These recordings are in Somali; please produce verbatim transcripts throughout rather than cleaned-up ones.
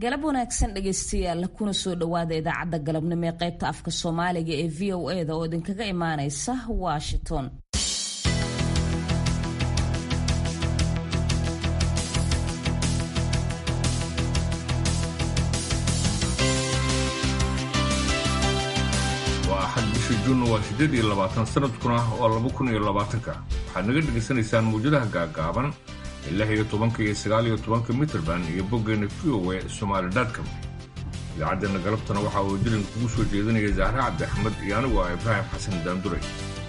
galab wanaagsan dhageystayaal kuna soo dhawaada idaacadda galabnimo ee qaybta afka Soomaaliga ee V O A da oo idinkaga imaanaysa Washington. waa xad bishii Juun waa sideed iyo labaatan sanadkuna oo laba kun iyo labaatan ka waxaad naga dhageysanaysaan muujadaha gaagaaban ilaa iyo tobanka iyo sagaal iyo tobanka mitrban iyo boggeena V O A Somali dot com. idaacaddeena galabtana waxaa uu dilin kugu soo jeedinaya Zahra Cabdi Axmed iyo anigu ah Ibraahim Xasan Daanduray.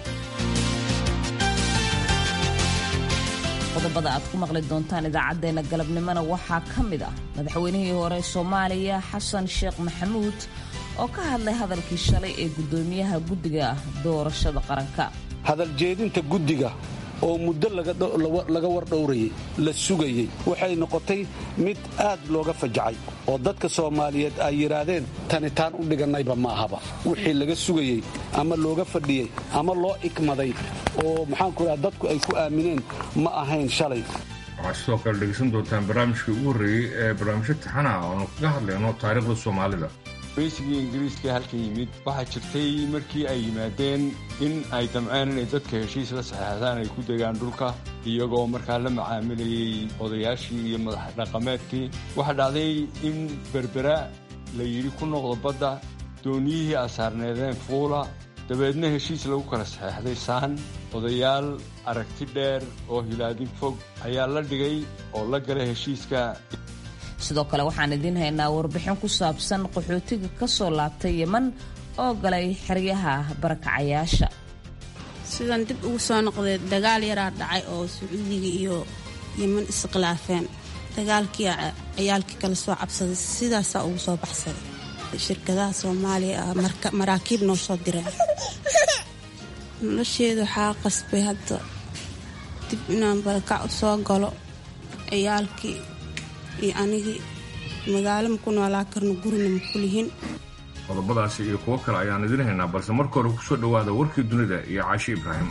qodobada aad ku maqli doontaan idaacaddeena galabnimona waxaa ka mid ah madaxweynihii hore Soomaaliya Xasan Sheekh Maxamuud oo ka hadlay hadalkii shalay ee gudoomiyaha guddiga doorashada qaranka. hadal jeedinta guddiga oo muddo laga war dhowrayay la sugayay waxay noqotay mid aad looga fajacay oo dadka Soomaaliyeed ay yiraahdeen tanitaan u dhiganayba ma ahaba wixii laga sugayay ama looga fadhiyay ama loo ikmaday oo maxaan ku raad dadku ay ku aamineen ma ahayn shalay. waxaad sidoo kale dhegeysan doontaan barnaamijkii ugu horreeyey ee barnaamijka taxanaha oo kaga hadlayno taariikhda Soomaalida. raysigii ingiriiska halka yimid waxaa jirtay markii ay yimaadeen in ay damceen inay dadka heshiis la saxeexdaan ay ku degaan dhulka iyagoo markaa la macaamilayay odayaashii iyo madax dhaqameedkii. waxaa dhacday in berbera la yidhi ku noqdo badda dooniyihii asaarneedeen fuula dabeedna heshiis lagu kala saxeexday saan odayaal aragti dheer oo hilaadin fog ayaa la dhigay oo la galay heshiiska. sidoo kale waxaan idin haynaa warbixin ku saabsan qaxootiga ka soo laabtay Yemen oo galay xeryaha barakacayaasha. sidan dib ugu soo noqday dagaal yaraa dhacay oo Sacuudiga iyo Yemen isqlaafeen dagaalkii ciyaalkii kala soo cabsaday sidaas ugu soo baxsaday shirkadaha Soomaaliya marka maraakiib noo soo diray nolosheedu waxaa qasbay hadda dib inaan barakac u soo galo ciyaalkii iyo anigii magaalo ma ku noolaa karno gurina ma ku lihin. qodobadaasi iyo kuwo kale ayaan idin haynaa balse marka hore ku soo dhawaada warkii dunida iyo Caashi Ibraahim.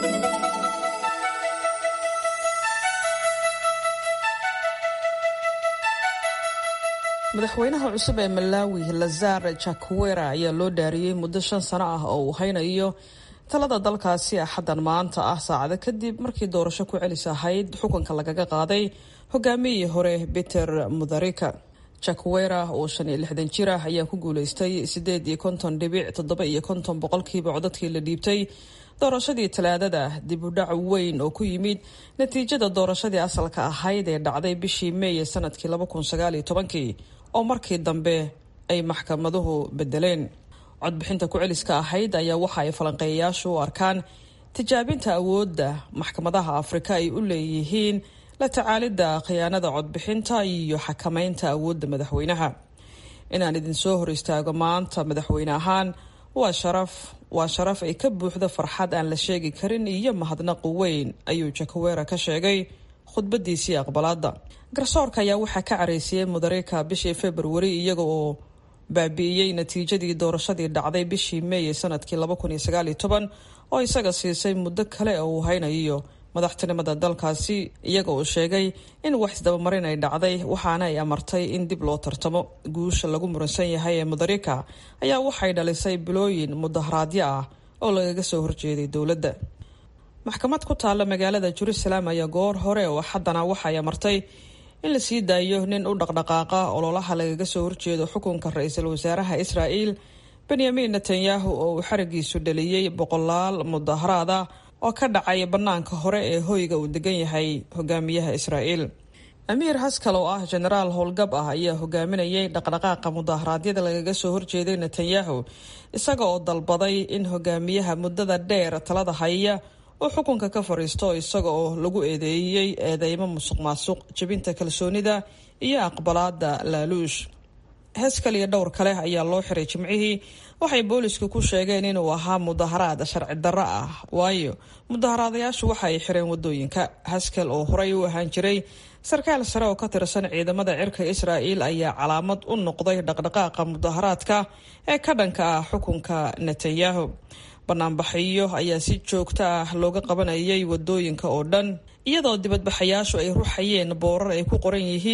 madaxweynaha cusub ee Malawi Lazarus Chakwera ayaa loo dhaariyay muddo shan sano ah oo uu haynayo talada dalkaasi axadan maanta ah saacado kadib markii doorasho ku celis ahayd xukunka lagaga qaaday hogaamiyihii hore Peter Mutharika. Chakwera oo shan iyo lixdan jir ah ayaa ku guuleystay sideed iyo konton dhibic toddoba iyo konton boqolkiiba codadkii la dhiibtay doorashadii talaadada. dib u dhac weyn oo ku yimid natiijada doorashadii asalka ahayd ee dhacday bishii May sanadkii laba kun sagaal iyo toban oo markii dambe ay maxkamaduhu bedeleen. codbixinta ku celiska ahayd ayaa waxa ay falanqeeyayaashu u arkaan tijaabinta awoodda maxkamadaha Afrika ay u leeyihiin la tacaalidda khiyaanada codbixinta iyo xakamaynta awoodda madaxweynaha. inaan idin soo hor istaago maanta madaxweyne ahaan waa sharaf waa sharaf ay ka buuxda farxad aan la sheegi karin iyo mahadnaq weyn ayuu Chakwera ka sheegay khudbadiisii aqbalaadda. garsoorka ayaa waxaa ka careysiyay Mutharika bishii February iyaga oo baabi'iyey natiijadii doorashadii dhacday bishii May sanadkii laba kun iyo sagaal iyo toban oo isaga siisay muddo kale oo uu haynayo madaxtinimada dalkaasi iyaga oo sheegay in wax isdabamarin ay dhacday waxaana ay amartay in dib loo tartamo. guusha lagu muransan yahay ee Mutharika ayaa waxay dhalisay bilooyin mudaharaadyo ah oo lagaga soo horjeeday dowladda. maxkamad ku taalla magaalada Jerusalem ayaa goor hore oo haddana waxay amartay in la sii daayo nin u dhaqdhaqaaqa ololaha lagaga soo horjeedo xukunka ra'iisul wasaaraha Israa'iil Benjamin Netanyahu oo uu xarigiisu dhaliyay boqolaal mudaharaad ah oo ka dhacay banaanka hore ee hoyga uu degan yahay hogaamiyaha Israa'iil. Amir Haskell oo ah generaal howlgab ah ayaa hogaaminayay dhaqdhaqaaqa mudaharaadyada lagaga soo horjeeday Netanyahu isaga oo dalbaday in hogaamiyaha muddada dheer talada haya oo xukunka ka fariisto isaga oo lagu eedeeyay eedeymo musuqmaasuq jabinta kalsoonida iyo aqbalaada laaluush. Haskell iyo dhowr kale ayaa loo xiray Jimcihii waxay boolisku ku sheegeen inuu ahaa mudaharaad sharci darro ah waayo mudaharaadayaashu waxa ay xireen wadooyinka. Haskell oo horey u ahaan jiray sarkaal sare oo ka tirsan ciidamada cirka Israa'iil ayaa calaamad u noqday dhaqdhaqaaqa mudaharaadka ee ka dhanka ah xukunka Netanyahu. banaanbaxyo ayaa si joogto ah looga qabanayay wadooyinka oo dhan iyadoo dibadbaxayaashu ay ruxayeen boorar ay ku qoran yihiin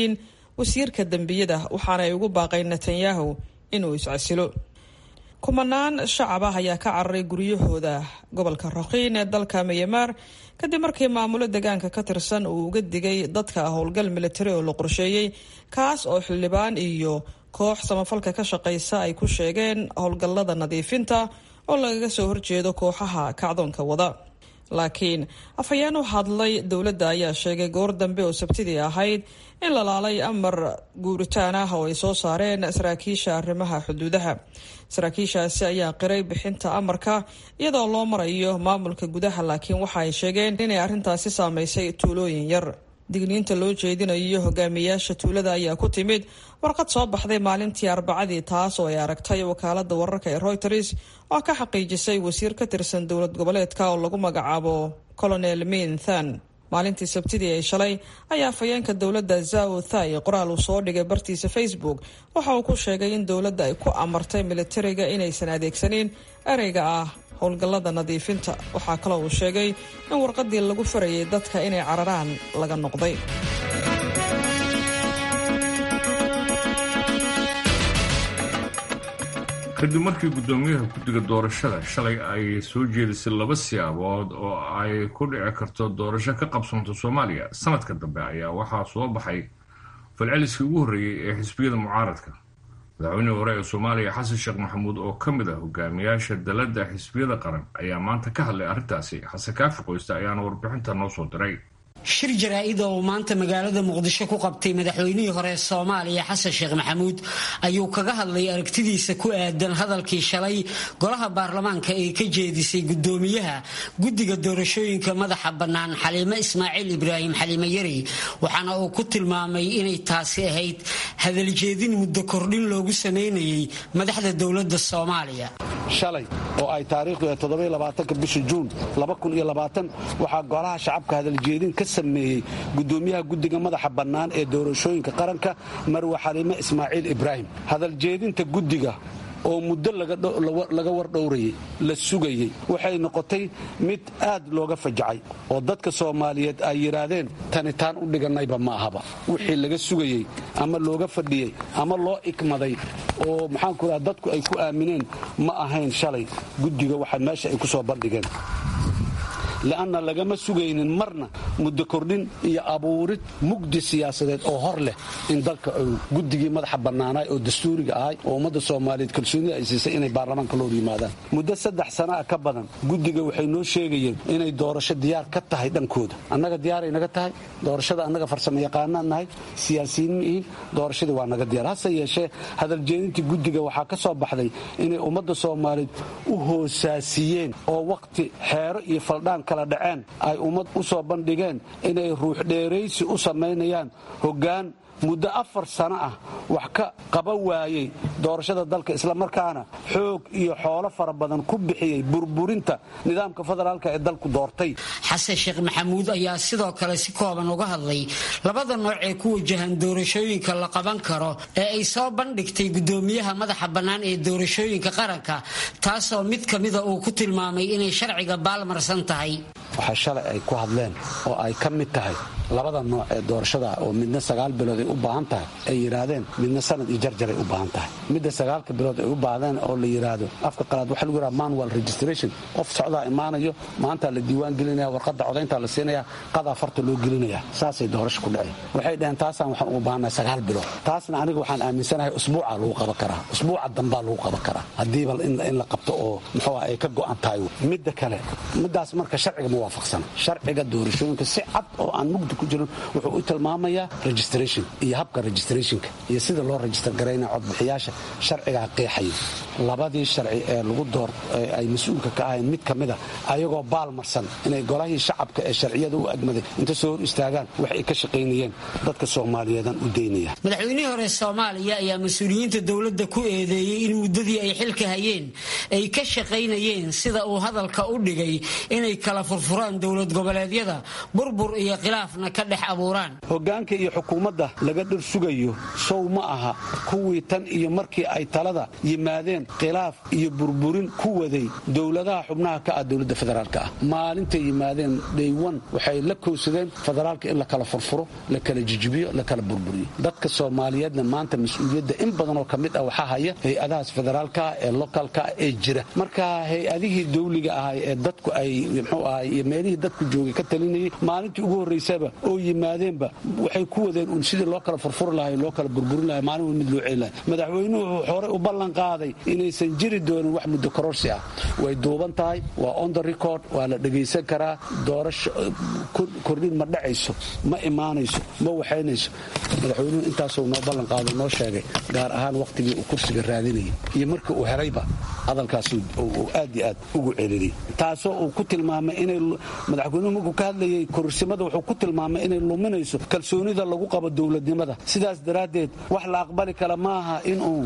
wasiirka dembiyada waxaana ay ugu baaqeen netanyahu inuu iscasilo. kumanaan shacab ah ayaa ka cararay guryahooda gobolka Rakhine ee dalka Myanmar kadib markii maamulo deegaanka ka tirsan uu uga digay dadka howlgal militari oo la qorsheeyay kaas oo xildhibaan iyo koox samafalka ka shaqeysa ay ku sheegeen howlgallada nadiifinta oo lagaga soo horjeedo kooxaha kacdoonka wada. laakiin afhayeen u hadlay dowladda ayaa sheegay goor dambe oo sabtidii ahayd in la laalay amar guuritaan ah oo ay soo saareen saraakiisha arrimaha xuduudaha. saraakiishaasi ayaa qiray bixinta amarka iyadoo loo marayo maamulka gudaha, laakiin waxa ay sheegeen inay arrintaasi saameysay tuulooyin yar. digniinta loo jeedinayo hogaamiyaasha tuulada ayaa ku timid warqad soo baxday maalintii Arbacadii, taas oo ay aragtay wakaalada wararka ee Reuters oo ka xaqiijisay wasiir ka tirsan dowlad goboleedka oo lagu magacaabo Colonel Min Than. maalintii Sabtidii ay shalay ayaa afhayeenka dowladda Zhao Thai qoraal uu soo dhigay bartiisa Facebook waxa uu ku sheegay in dowladda ay ku amartay militariga inaysan adeegsanin ereyga ah howlgallada nadiifinta. waxaa kaloo uu sheegay in warqadii lagu farayay dadka inay cararaan laga noqday. kadib markii gudoomiyaha guddiga doorashada shalay ay soo jeedisay laba siyaabood oo ay ku dhici karto doorasho ka qabsanto Soomaaliya sanadka dambe, ayaa waxaa soo baxay falceliskii ugu horreeyay ee xisbiyada mucaaradka. madaxweynihii hore ee Soomaaliya Xasan Sheekh Maxamuud oo ka mid ah hogaamiyaasha dalada xisbiyada qaran ayaa maanta ka hadlay arrintaasi. Xasan Kaafi Qoyste ayaana warbixinta noo soo diray. shir jaraa'id oo maanta magaalada Muqdisho ku qabtay madaxweynihii hore ee Soomaaliya Xasan Sheekh Maxamuud ayuu kaga hadlay aragtidiisa ku aadan hadalkii shalay golaha baarlamaanka ee ka jeedisay gudoomiyaha guddiga doorashooyinka madaxa bannaan Xaliime Ismaaciil Ibraahim Xaliime Yari, waxaana uu ku tilmaamay inay taasi ahayd hadal jeedin muddo kordhin loogu sameeyay madaxda dowladda Soomaaliya. shalay oo ay taariikhdu toddoba iyo labaatanka bisha Juun laba kun iyo labaatan waxaa golaha shacabka hadal jeedin ka sameeyay gudoomiyaha guddiga madaxa bannaan ee doorashooyinka qaranka Marwe Xaliime Ismaaciil Ibraahim. hadal jeedinta guddiga oo muddo laga war dhowrayay la sugayay waxay noqotay mid aad looga fajacay oo dadka Soomaaliyeed ay yiraahdeen tanitaan u dhiganayba ma ahaba wixii laga sugayay ama looga fadhiyay ama loo ikmaday oo maxaan ku raad dadku ay ku aamineen ma ahayn shalay guddiga waxa meesha ay ku soo bandhigeen. لأن لagama sugaynin marna muddo kordhin iyo abuurid mugdi siyaasadeed oo hor leh in dalka guddigii madaxa bannaanay oo dastuuriga ahay oo ummadda Soomaaliyeed kalsoonida ay siisay inay baarlamaanka loo yimaadaan muddo saddex sano ka badan. guddiga waxay noo sheegayeen inay doorasho diyaar ka tahay dhankooda. annaga diyaar ay naga tahay doorashada, annaga farsamo yaqaanaan nahay, siyaasiyiin mihiin, doorashada waa naga diyaar. hase yeeshee hadal jeedintii guddiga waxaa ka soo baxday inay ummadda Soomaaliyeed u hoosaasiyeen oo waqti xeero iyo faldhaan kala dhaceen ay ummad u soo bandhigeen inay ruux dheeraysi u sameynayaan hoggaan muddo afar sano ah wax ka qaba waayay doorashada dalka, isla markaana xoog iyo xoolo fara badan ku bixiyay burburinta nidaamka federaalka ee dalku doortay. Xasan Sheekh Maxamuud ayaa sidoo kale si kooban uga hadlay labada nooc ee ku wajahan doorashooyinka la qaban karo ee ay soo bandhigtay gudoomiyaha madaxa bannaan ee doorashooyinka qaranka, taasoo mid kamida uu ku tilmaamay inay sharciga baalmarsan tahay. waxa shalay ay ku hadleen oo ay ka mid tahay labada nooc ee doorashada oo midna sagaal bilood ay u baahan tahay ay yiraahdeen midna sanad iyo jarjar ay u baahan tahay. midda sagaalka bilood ay u baahdeen oo la yiraahdo afka qalaad waxa lagu yiraahdaa manual registration, qof socdaa imaanayo maanta la diiwaan gelinaya, warqadda codaynta la siinaya, qada farta loo gelinaya, saasay doorasho ku dhacay. waxay dhaheen taasaan waxaan ugu baahanahay sagaal bilood. taasna aniga waxaan aaminsanahay usbuuca lagu qaban karaa, usbuuca dambaa lagu qaban karaa haddii bal in la qabto oo muxuu ay ka go'an tahay. midda kale middaas marka sharciga ma waafaqsan. sharciga doorashooyinka si cad oo aan mugdi ku jirin wuxuu u tilmaamayaa registration iyo habka registrationka iyo sida loo register gareynayo codbixiyaasha. sharciga qeexaya labadii sharci ee lagu door ay mas'uulka ka ahayn mid kamida ayagoo baalmarsan inay golahii shacabka ee sharciyada u agmaday inta soo hor istaagaan wax ay ka shaqaynayeen dadka Soomaaliyeedan u deynaya. madaxweynihii hore Soomaaliya ayaa mas'uuliyiinta dawladda ku eedeeyay in muddadii ay xilka hayeen ay ka shaqaynayeen sida uu hadalka u dhigay inay kala furfuraan dawlad goboleedyada, burbur iyo khilaafna ka dhex abuuraan. hoggaanka iyo xukuumadda laga dhir sugayo sow ma aha kuwii tan iyo markii ay talada yimaadeen khilaaf iyo burburin ku waday dowladaha xubnaha ka ah dowladda federaalka ah. maalintay yimaadeen dhaywan waxay la kowsadeen federaalka in la kala furfuro, la kala jijibiyo, la kala burburiyo. dadka soomaaliyeedna maanta mas-uuliyadda in badan oo ka mid ah waxaa haya hay-adahaas federaalka ee localka ee jira. marka hay-adihii dawliga ahay ee dadku ay muxuu ahay iyo meelihii dadku joogay ka talinayay maalintii ugu horraysaba oo yimaadeenba waxay ku wadeen un sidii loo kala furfuri lahay, loo kala burburin lahay, maalin wal mid loo celin lahay. madaxweynuhu wuxuu horey u ballan qaaday inaysan jiri doonin wax muddo kororsi ah. way duuban tahay, waa on the record, waa la dhegaysan karaa. doorasho kordhin ma dhacayso, ma imaanayso, ma waxaynayso. madaxweynuhu intaasuu noo ballan qaado noo sheegay, gaar ahaan wakhtigii uu kursiga raadinayay iyo markii uu helayba hadalkaas uu aad iyo aad ugu celiyay. taasoo uu ku tilmaamay inay madaxweynuhu markuu ka hadlayay kororsimada wuxuu ku tilmaamay inay luminayso kalsoonida lagu qabo dowladnimada. sidaas daraaddeed wax la aqbali kara maaha inuu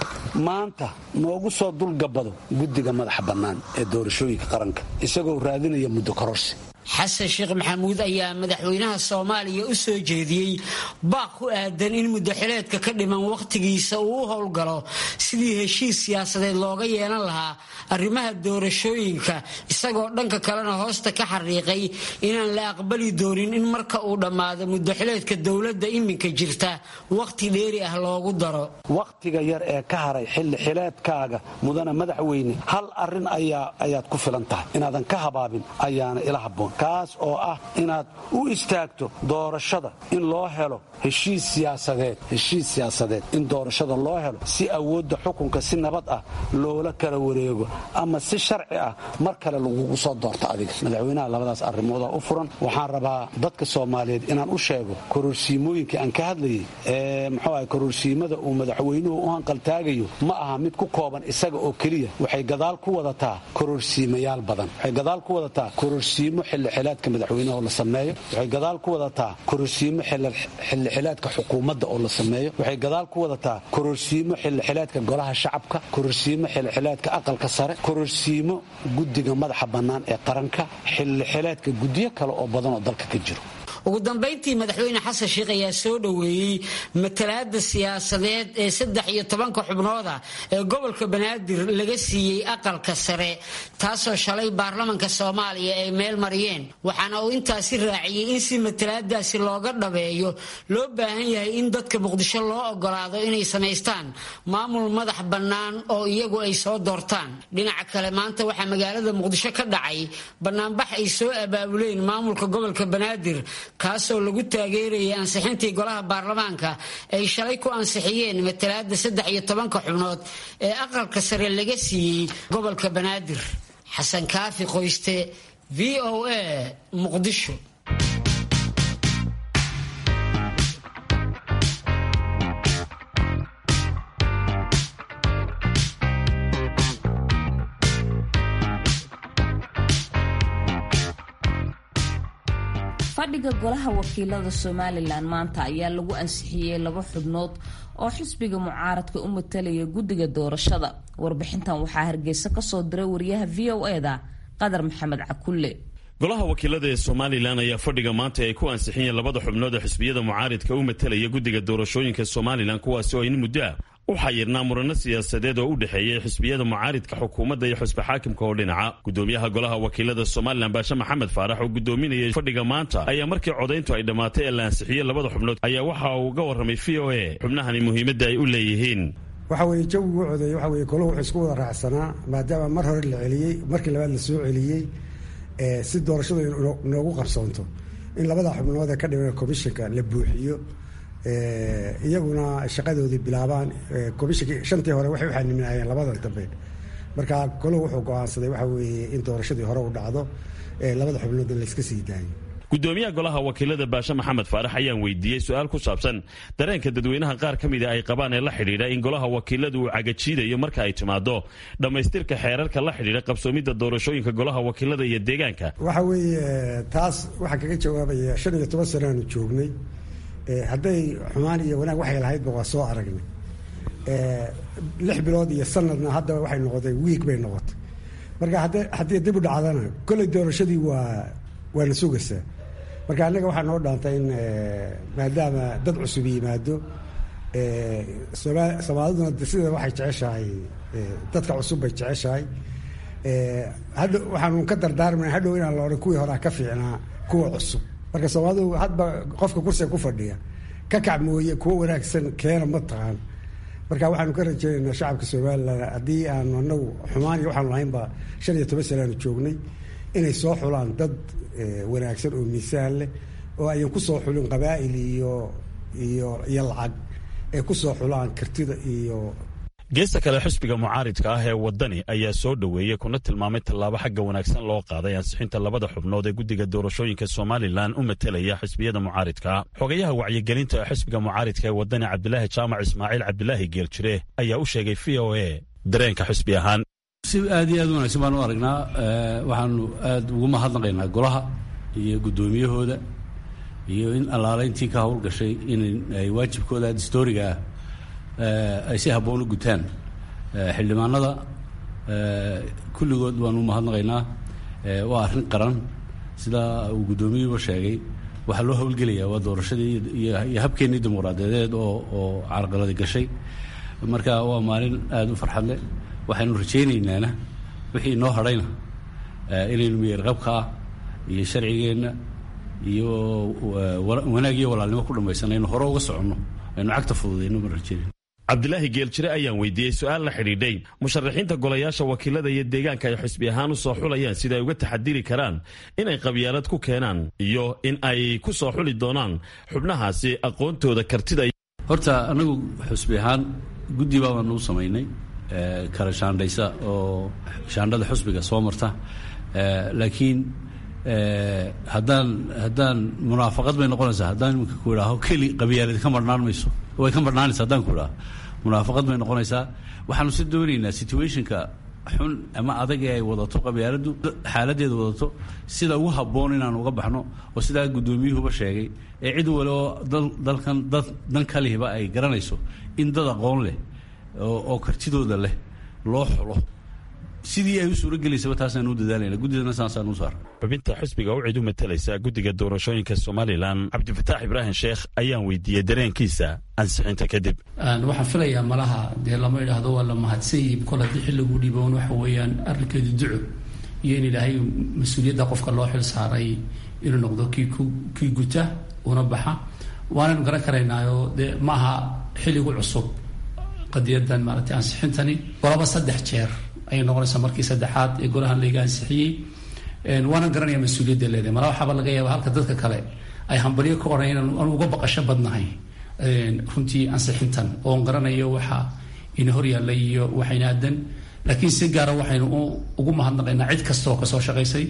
maanta noogu soo dulgabado guddiga madaxa bannaan ee doorashooyinka qaranka isagoo raadinaya muddo kororsi. xasan sheekh maxamuud ayaa madaxweynaha soomaaliya u soo jeediyey baaq ku aadan in muddaxileedka ka dhiman wakhtigiisa uu u howlgalo sidii heshiis siyaasadeed looga yeelan lahaa arrimaha doorashooyinka, isagoo dhanka kalena hoosta ka xariiqay inaan la aqbali doonin in marka uu dhammaado muddaxileedka dowladda iminka jirta wakhti dheeri ah loogu daro. wakhtiga yar ee ka haray xilli xileedkaaga mudana madaxweyne, hal arrin ayaa ayaad ku filan tahay inaadan ka habaabin ayaana ila habboon, kaas oo ah inaad u istaagto doorashada in loo helo heshiis siyaasadeed heshiis siyaasadeed in doorashada loo helo si awoodda xukunka si nabad ah loola kala wareego ama si sharci ah mar kale lagugu soo doorto adiga. madaxweynaha labadaas arrimooda u furan. waxaan rabaa dadka soomaaliyeed inaan u sheego kororsiimooyinka aan ka hadlayay ee muxuu ahay kororsiimada uu madaxweynuhu u hanqaltaagayo ma aha mid ku kooban isaga oo keliya. waxay gadaal ku wadataa kororsiimayaal badan. waxay gadaal ku wadataa kororsiimo xillixilaadka madaxweynaha oo la sameeyo. waxay gadaal ku wadataa kororsiimo xillixilaadka xukuumadda oo la sameeyo. waxay gadaal ku wadataa kororsiimo xillixilaadka golaha shacabka, kororsiimo xillixilaadka aqalka sare, kororsiimo guddiga madaxa bannaan ee qaranka, xillixilaadka guddiyo kale oo badan oo dalka ka jiro. ugu dambayntii madaxweyne xasan sheekh ayaa soo dhoweeyey matalaadda siyaasadeed ee saddex iyo tobanka xubnooda ee gobolka banaadir laga siiyey aqalka sare, taasoo shalay baarlamanka soomaaliya ay meel mariyeen. waxaana uu intaasi raaciyey in si matalaadaasi looga dhabeeyo loo baahan yahay in dadka muqdisho loo ogolaado inay samaystaan maamul madax bannaan oo iyagu ay soo doortaan. dhinaca kale maanta waxaa magaalada muqdisho ka dhacay banaanbax ay soo abaabuleen maamulka gobolka banaadir, kaasoo lagu taageerayay ansixintii golaha baarlamaanka ay shalay ku ansixiyeen matalaadda saddex iyo tobanka xubnood ee aqalka sare laga siiyey gobolka banaadir. xasan kaafi qoyste, v o a, muqdisho. fadhiga golaha wakiilada somalilan maanta ayaa lagu ansixiyey laba xubnood oo xisbiga mucaaradka u matalaya guddiga doorashada. warbixintan waxaa hargeysa kasoo diray wariyaha v o eda qadar maxamed cakulle. golaha wakiilada ee somalilan ayaa fadhiga maanta ay ku ansixiyeen labada xubnood oo xisbiyada mucaaridka u matalaya guddiga doorashooyinka somalilan, kuwaasi oo in muddo ah waxaa yirnaa murano siyaasadeed oo u dhexeeyay xisbiyada mucaaridka xukuumadda iyo xisbi xaakimka oo dhinaca. gudoomiyaha golaha wakiilada somalilan baashe maxamed faarax oo gudoominayay fadhiga maanta ayaa markii codayntu ay dhammaatay ee la ansixiyey labada xubnood ayaa waxa uu uga warramay v o a xubnahani muhiimadda ay u leeyihiin. waxa weye jawigu codeeyey waxa weye golahu wuxuu isku wada raacsanaa maadaama mar hore la celiyey markii labaad la soo celiyey si doorashadu inoogu qabsoonto in labada xubnood ee ka dhiman komishinka la buuxiyo, iyaguna shaqadoodii bilaabaan. komishinkii shantii hore waxay u xaniminayeen labadan dambe, marka golahu wuxuu go-aansaday waxa weeye in doorashadii hore u dhacdo, labada xubnoodna la iska sii daayo. gudoomiyaha golaha wakiilada baashe maxamed faarax ayaan weydiiyey su-aal ku saabsan dareenka dadweynaha qaar ka mida ay qabaan ee la xidhiidha in golaha wakiiladu uu cagajiidayo marka ay timaado dhammaystirka xeerarka la xidhiidha qabsoomidda doorashooyinka golaha wakiilada iyo deegaanka. waxa weeye taas waxaan kaga jawaabaya shan iyo toban sanaanu joognay, hadday xumaan iyo wanaag waxay lahaydba waa soo aragnay. lix bilood iyo sanadna hadda waxay noqotay wiig bay noqotay, marka haddii dib u dhacdana kolley doorashadii waa waa la sugaysaa. marka annaga waxaa noo dhaantay in maadaama dad cusub yimaado, soomaaliduna sida waxay jeceshahay dadka cusub bay jeceshahay hadho waxaanu ka dardaarmana hadhow inaan la odhan kuwii horaa ka fiicnaa kuwa cusub marka soomaalidu hadba qofka kursiga ku fadhiya ka kac mooye kuwo wanaagsan keena ma taqaan marka waxaanu ka rajeynaynaa shacabka somalilan haddii aanu anagu xumaan iyo waxaanu lahaynba shan iyo toban sanaanu joognay inay soo xulaan dad wanaagsan oo miisaan leh oo ayan ku soo xulin qabaa'il iyo iyo iyo lacag ay ku soo xulaan kartida iyo geesta kale xisbiga mucaaridka ah ee wadani ayaa soo dhoweeyey kuna tilmaamay tallaabo xagga wanaagsan loo qaaday ansixinta labada xubnood ee guddiga doorashooyinka somalilan u matelaya xisbiyada mucaaridka xogayaha wacyigelinta ee xisbiga mucaaridka ee wadani cabdilaahi jaamac ismaaciil cabdilaahi geeljire ayaa u sheegay v o a dareenka xisbi ahaan si aad iyo aad u wanaagsan baan u aragnaa waxaanu aad ugu mahadnaqaynaa golaha iyo guddoomiyahooda iyo in allaalayntii ka howlgashay in ay waajibkooda distooriga ah ay si habboon u gutaan xildhibaanada kulligood waan u mahadnaqaynaa waa arrin qaran sida uu guddoomiyuuba sheegay waxaa loo howlgelayaa waa doorashadii iyo habkeennii dimuqraadiyadeed oo oo carqaladi gashay marka waa maalin aada u farxad leh waxaynu rajaynaynana wixii inoo hadhayna inaynu miyarqabka ah iyo sharcigeenna iyo wanaag iyo walaalnimo ku dhammaysanno aynu hore uga soconno aynu cagta fududayno ma rajaynayno cabdilaahi geeljire ayaan weydiiyey su-aal la xidhiidhay musharaxiinta golayaasha wakiilada iyo deegaanka ay xisbi ahaan u soo xulayaan sida ay uga taxadiri karaan inay qabyaalad ku keenaan iyo in ay ku soo xuli doonaan xubnahaasi aqoontooda kartida horta anagu xisbi ahaan guddi baabanu u samaynay kala shaandhaysa oo shaandhada xusbiga soo marta laakiin haddaan haddaan munaafaqad bay noqonaysaa haddaan iminka ku idhaaho keli qabyaalad ka marhnaan mayso way ka marhnaanaysa haddaan ku idhaho munaafaqad bay noqonaysaa waxaanu si doonaynaa situationka xun ama adag ee ay wadato qabyaaladdu xaaladdeeda wadato sida ugu habboon inaan uga baxno oo sidaa guddoomiyuhuba sheegay ee cid wale oo dalkan dad dan kalihiba ay garanayso in dad aqoon leh oo kartidooda leh loo xulo sidii ay u suuro gelaysaba taasaan u dadaalayna guddidana saasaan u saar xubinta xisbiga u cid u matalaysa guddiga doorashooyinka somalilan cabdifataax ibraahim sheekh ayaan weydiiyey dareenkiisa ansixinta kadib waxaan filayaa malaha dee lama idhaahdo waa la mahadsanyiib kol haddii xilligu dhiboon waxa weeyaan arrinkeedu duco iyo in ilaahay mas-uuliyadda qofka loo xil saaray inuu noqdo kii kii guta una baxa waanaynu garan karaynaayo dee maaha xilligu cusub qadiyadan maaragtay ansixintani golaba saddex jeer ayay noqonaysaa markii saddexaad ee golahan layga ansixiyey waana garanaya mas-uuliyadda leedahay mala waxaaba laga yaaba halka dadka kale ay hambalyo ka oran inaan anu uga baqasho badnahay runtii ansixintan oon garanayo waxa ina horyaallay iyo waxayna aadan laakiin si gaara waxaynu ugu mahadnaqaynaa cid kastaoo kasoo shaqaysay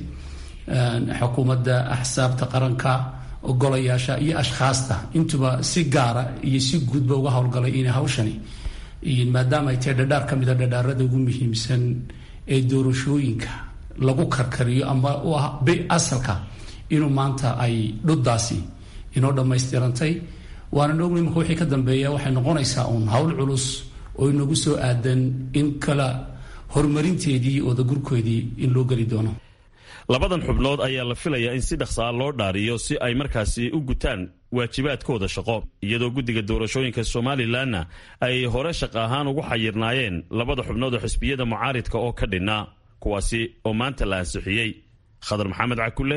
xukuumadda axsaabta qaranka golayaasha iyo ashkhaasta intuba si gaara iyo si guudba uga howlgalay inay hawshani maadaama ay tahay dhadhaar ka mida dhadhaarada ugu muhiimsan ee doorashooyinka lagu karkariyo ama u ah asalka inuu maanta ay dhuddaasi inoo dhammaystirantay waana noogna imika wixii ka dambeeya waxay noqonaysaa uun hawl culus oo inagu soo aadan in kala horumarinteedii oodagurkoodii in loo geli doono labadan xubnood ayaa la filayaa in si dhaqsaa loo dhaariyo si ay markaasi u gutaan waajibaadkooda shaqo iyadoo guddiga doorashooyinka somalilanna ay hore shaq ahaan ugu xayirnaayeen labada xubnood oo xisbiyada mucaaridka oo ka dhinna kuwaasi oo maanta la ansixiyey khadar maxamed cakulle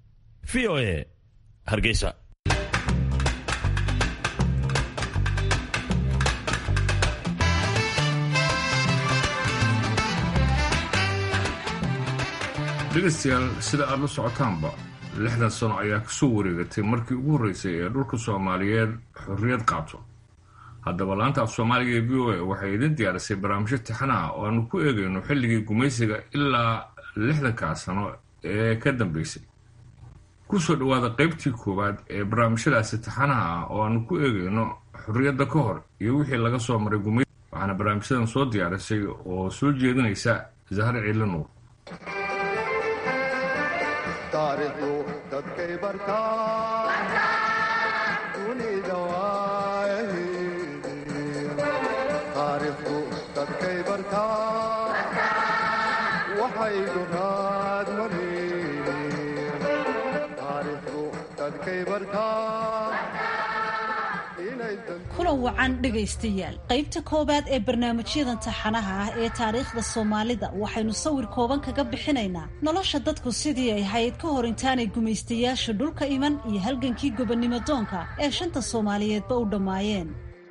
v o a hargeysa dhegaystayaal sida aad la socotaanba lixdan sano ayaa kasoo wareegatay markii ugu horreysay ee dhulka soomaaliyeed xorriyad qaato haddaba laanta af soomaaliga ee v o a waxay idin diyaarisay barnaamijyo tixanaha oo aanu ku eegayno xilligii gumaysiga ilaa lixdankaa sano ee ka dambeysay kusoo dhowaada qaybtii koowaad ee barnaamijyadaasi tixanaha ah oo aanu ku eegayno xorriyadda ka hor iyo wixii laga soo maray gumaysiga waxaana barnaamijyadan soo diyaarisay oo soo jeedinaysa zahre ciile nuur taariikhdu dadkay bartaa dunida taariikhdu dadkay bartaa waxay dunaad mareen taariikhdu dadkay bartaa kulan wacan dhegaystayaal qaybta koowaad ee barnaamijyadan taxanaha ah ee taariikhda soomaalida waxaynu sawir kooban kaga bixinaynaa nolosha dadku sidii ay ahayd ka hor intaanay gumaystayaasha dhulka iman iyo halgankii gobonnimo doonka ee shanta soomaaliyeedba u dhammaayeen.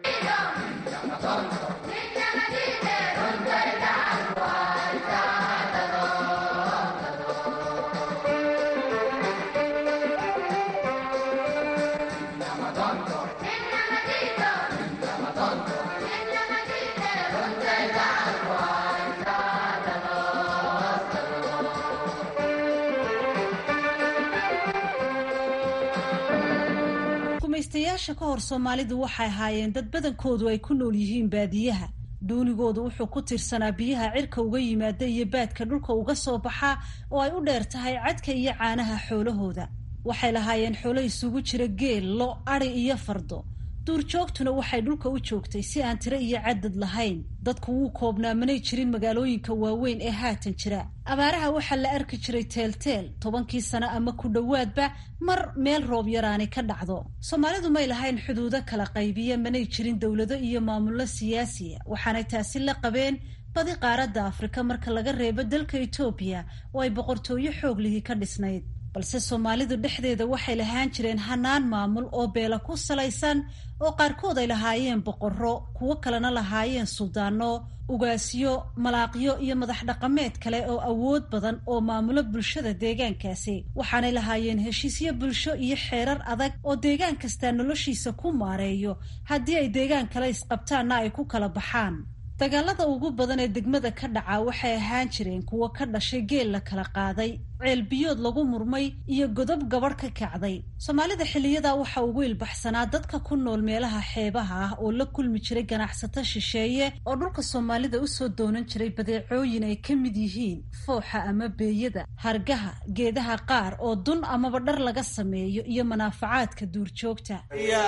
gumaystayaasha ka hor Soomaalidu waxay ahaayeen dad badankoodu ay ku nool yihiin baadiyaha. Doonigoodu wuxuu ku tirsanaa biyaha cirka uga yimaada iyo baadka dhulka uga soo baxa oo ay u dheer tahay cadka iyo caanaha xoolahooda. Waxay lahaayeen xoolo isugu jira geel, lo, ari iyo fardo. duurjoogtuna waxay dhulka u joogtay si aan tiro iyo cadad lahayn. dadku wuu koobnaa manay jirin magaalooyinka waaweyn ee haatan jira. abaaraha waxaa la arki jiray teelteel tobankii sano ama ku dhowaadba mar meel roob yaraani ka dhacdo. Soomaalidu may lahayn xuduudo kala qaybiya, manay jirin dowlado iyo maamullo siyaasiya, waxaanay taasi la qabeen badi qaaradda Afrika marka laga reebo dalka Itoobiya oo ay boqortooyo xoog lihi ka dhisnayd. balse Soomaalidu dhexdeeda waxay lahaan jireen hanaan maamul oo beela ku salaysan oo qaarkood ay lahaayeen boqorro, kuwo kalena lahaayeen suldaano, ugaasyo, malaaqyo iyo madax dhaqameed kale oo awood badan oo maamulo bulshada deegaankaasi. waxaanay lahaayeen heshiisyo bulsho iyo xeerar adag oo deegaan kasta noloshiisa ku maareeyo haddii ay deegaan kale isqabtaanna ay ku kala baxaan. dagaalada ugu badan ee degmada ka dhaca waxay ahaan jireen kuwo ka dhashay geel la kala qaaday, ceel biyood lagu murmay iyo godob gabadh ka kacday. Soomaalida xilliyada waxa ugu ilbaxsanaa dadka ku nool meelaha xeebaha ah oo la kulmi jiray ganacsato shisheeye oo dhulka Soomaalida u soo doonan jiray badeecooyin ay ka mid yihiin fooxa ama beeyada, hargaha, geedaha qaar oo dun amaba dhar laga sameeyo iyo manaafacaadka duurjoogta.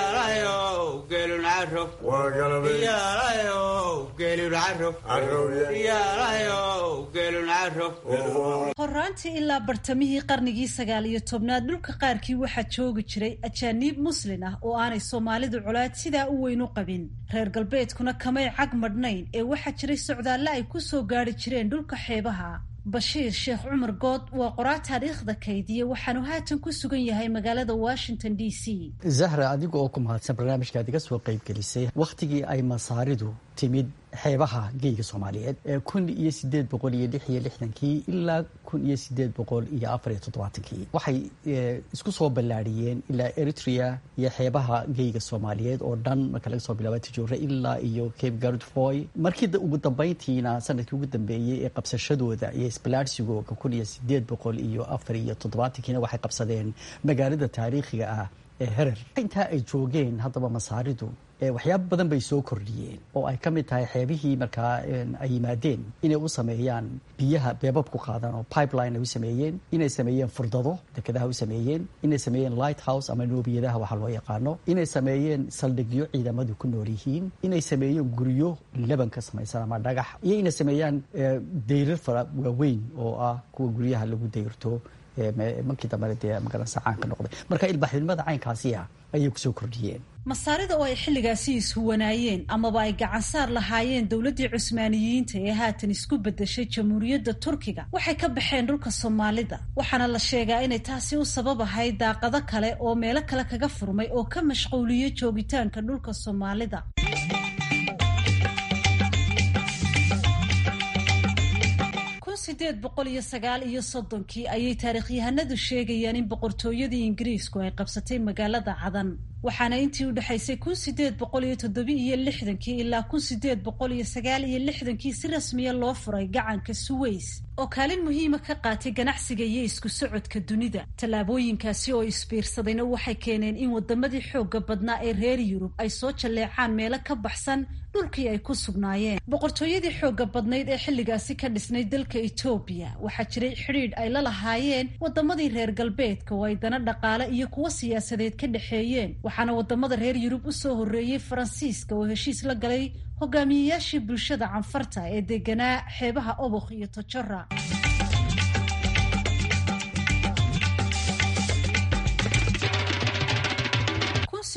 horaantii ilaa bartamihii qarnigii sagaal iyo tobnaad dhulka qaarkii waxaa joogi jiray ajaaniib muslin ah oo aanay Soomaalidu colaad sidaa u weyn u qabin. reer galbeedkuna kamay cag madhnayn ee waxaa jiray socdaalle ay ku soo gaari jireen dhulka xeebaha. Bashiir Sheekh Cumar Good waa qoraa taariikhda kaydiye waxaanu haatan ku sugan yahay magaalada Washington D C. Zahra, adiga oo ku mahadsan barnaamijkaad iga soo qayb gelisay waqtigii ay Masaaridu timid xeebaha geeyiga Soomaaliyeed ee kun iyo sideed boqol iyo lix iyo lixdankii ilaa kun iyo sideed boqol iyo afar iyo toddobaatankii waxay isku soo ballaadhiyeen ilaa Eritrea iyo xeebaha geeyiga Soomaaliyeed oo dhan marka laga soo bilaabo Tijuure ilaa iyo Cape Guardfoy. markii ugu dambeyntiina sanadkii ugu dambeeyay ee qabsashadooda iyo isbalaadhsigooda kun iyo sideed boqol iyo afar iyo toddobaatankiina waxay qabsadeen magaalada taariikhiga ah ee Herer. intaa ay joogeen haddaba Masaaridu waxyaabo badan bay soo kordhiyeen oo ay ka mid tahay xeebihii markaa ay yimaadeen inay u sameeyaan biyaha beebab ku qaadan oo pipeline ay u sameeyeen, inay sameeyeen furdado dekedaha u sameeyeen, inay sameeyeen lighthouse ama noobiyadaha waxaa loo yaqaano, inay sameeyeen saldhigyo ciidamadu ku nool yihiin, inay sameeyeen guryo leban ka samaysan ama dhagax, iyo inay sameeyaan dayrar fara waaweyn oo ah kuwa guryaha lagu dayrto markii dambe dee magaranaysa caan ka noqday. marka ilbaaxnimada caynkaasi ah ayay kusoo kordhiyeen. Masaarida oo ay xilligaasi ishuwanaayeen amaba ay gacan saar lahaayeen dowladdii Cusmaaniyiinta ee haatan isku bedeshay Jamhuuriyadda Turkiga waxay ka baxeen dhulka Soomaalida, waxaana la sheegaa inay taasi u sabab ahayd daaqado kale oo meelo kale kaga furmay oo ka mashquuliyay joogitaanka dhulka Soomaalida. sideed boqol iyo sagaal iyo soddonkii ayay taariikhyahanadu sheegayaan in boqortooyadii Ingiriisku ay qabsatay magaalada Cadan, waxaana intii u dhaxaysay kun sideed boqol iyo toddoba iyo lixdankii ilaa kun sideed boqol iyo sagaal iyo lixdankii si rasmiya loo furay gacanka Suways oo kaalin muhiima ka qaatay ganacsiga iyo isku socodka dunida. tallaabooyinkaasi oo isbiirsadayna waxay keeneen in wadamadii xoogga badnaa ee reer Yurub ay soo jaleecaan meelo ka baxsan dhulkii ay ku sugnaayeen. boqortooyadii xoogga badnayd ee xilligaasi ka dhisnay dalka Itoobiya waxaa jiray xidhiidh ay la lahaayeen wadamadii reer galbeedka oo ay dana dhaqaale iyo kuwa siyaasadeed ka dhexeeyeen, waxaana wadamada reer Yurub u soo horeeyay Faransiiska oo heshiis la galay hogaamiyeyaashii bulshada canfarta ee deganaa xeebaha Obokh iyo Tojora.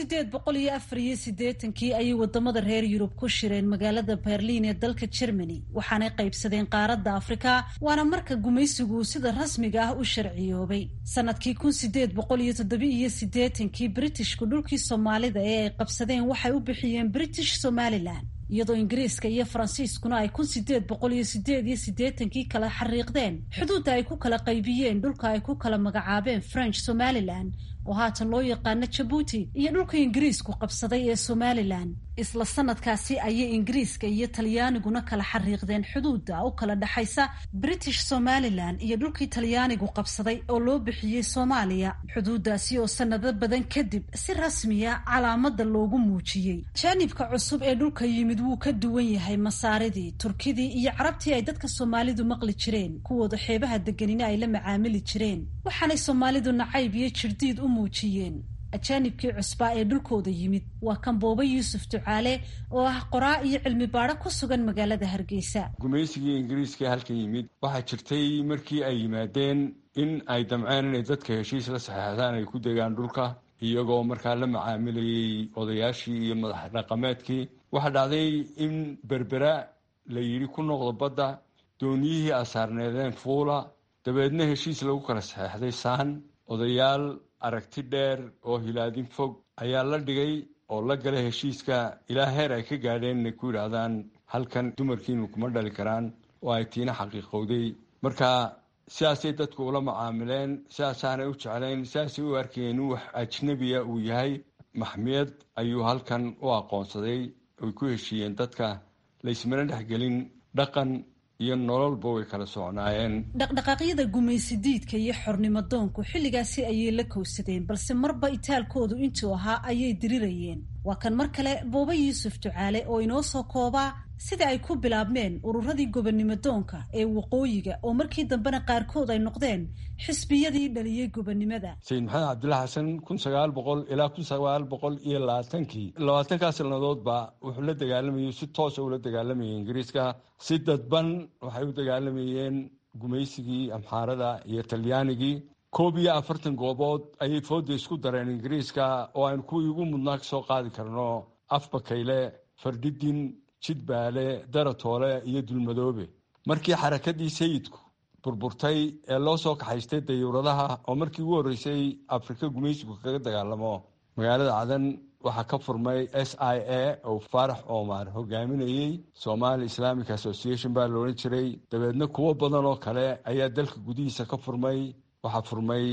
sideed boqol iyo afar iyo siddeetankii ayay wadamada reer yurub ku shireen magaalada berliin ee dalka Germany waxaanay qaybsadeen qaaradda Afrika waana marka gumaysigu sida rasmiga ah u sharciyoobay sanadkii kun sideed boqol iyo toddoba iyo siddeetankii Britishku dhulkii Soomaalida ee ay qabsadeen waxay u bixiyeen British Somaliland iyadoo Ingiriiska iyo Faransiiskuna ay kun sideed boqol iyo sideed iyo siddeetankii kala xariiqdeen xuduudda ay ku kala qaybiyeen dhulka ay ku kala magacaabeen French Somaliland oo haatan loo yaqaano Djibouti iyo dhulka Ingiriisku qabsaday ee Somaliland isla sanadkaasi ayay Ingiriiska iyo Talyaaniguna kala xariiqdeen xuduudda u kala dhaxaysa British Somaliland iyo dhulkii Talyaanigu qabsaday oo loo bixiyay Soomaaliya xuduuddaasi oo sanado badan kadib si rasmi ah calaamada loogu muujiyay jaanibka cusub ee dhulka yimid wuu ka duwan yahay masaaridii Turkidii iyo Carabtii ay dadka Soomaalidu maqli jireen kuwooda xeebaha deganina ay la macaamili jireen waxaanay Soomaalidu nacayb iyo jirdiid u muujiyeen ajaanibkii cusbaa ee dhulkooda yimid waa kan Booba Yuusuf Ducaale oo ah qoraa iyo cilmi baadho ku sugan magaalada Hargeysa. gumaysigii Ingiriiska halkan yimid waxaa jirtay markii ay yimaadeen in ay damceen inay dadka heshiis la saxeexdaan ay ku degaan dhulka iyagoo markaa la macaamilayay odayaashii iyo madax dhaqameedkii waxaa dhacday in berbera la yidhi ku noqdo badda dooniyihii asaarneedeen fuula dabeedna heshiis lagu kala saxeexday saan odayaal aragti dheer oo hilaadin fog ayaa la dhigay oo la galay heshiiska ilaa heer ay ka gaadheen inay ku yidhaahdaan halkan dumarkiinu kuma dhali karaan oo ay tiina xaqiiqowday marka sidaasay dadku ula macaamileen sidaasaanay u jeclayn sidaasay u arkayeen in wax ajnabiya uu yahay maxmiyad ayuu halkan u aqoonsaday oy ku heshiiyeen dadka laysmana dhexgelin dhaqan iyo nololba way kala socnaayeen dhaqdhaqaaqyada gumaysidiidka iyo xornimo doonku xilligaasi ayay la kowsadeen balse marba itaalkoodu intuu ahaa ayay dirirayeen waa kan mar kale Booba Yuusuf Ducaale oo inoo soo koobaa sida ay ku bilaabmeen ururadii gobonnimo doonka ee waqooyiga oo markii dambena qaarkood ay noqdeen xisbiyadii dhaliyay gobonnimada Sayid Maxamed Cabdullaahi Xasan kun sagaal boqol ilaa kun sagaal boqol iyo labaatankii labaatankaas sannadoodba wuxuu la dagaalamayay si toos ah ula dagaalamayay Ingiriiska si dadban waxay u dagaalamayeen gumaysigii Amxaarada iyo Talyaanigii koob iyo afartan goobood ayay fooda isku dareen Ingiriiska oo aan kuwii ugu mudnaa ka soo qaadi karno Afbakayle Fardidin Jidbaale Daratoole iyo Dulmadoobe markii xarakadii sayidku burburtay ee loo soo kaxaystay dayuuradaha oo markii ugu horreysay Afrika gumaysigu kaga dagaalamo magaalada Cadan waxaa ka furmay S I A oo Faarax Omar hogaaminayay Somali Islamic Association baa loolan jiray dabeedna kuwo badan oo kale ayaa dalka gudihiisa ka furmay waxaa furmay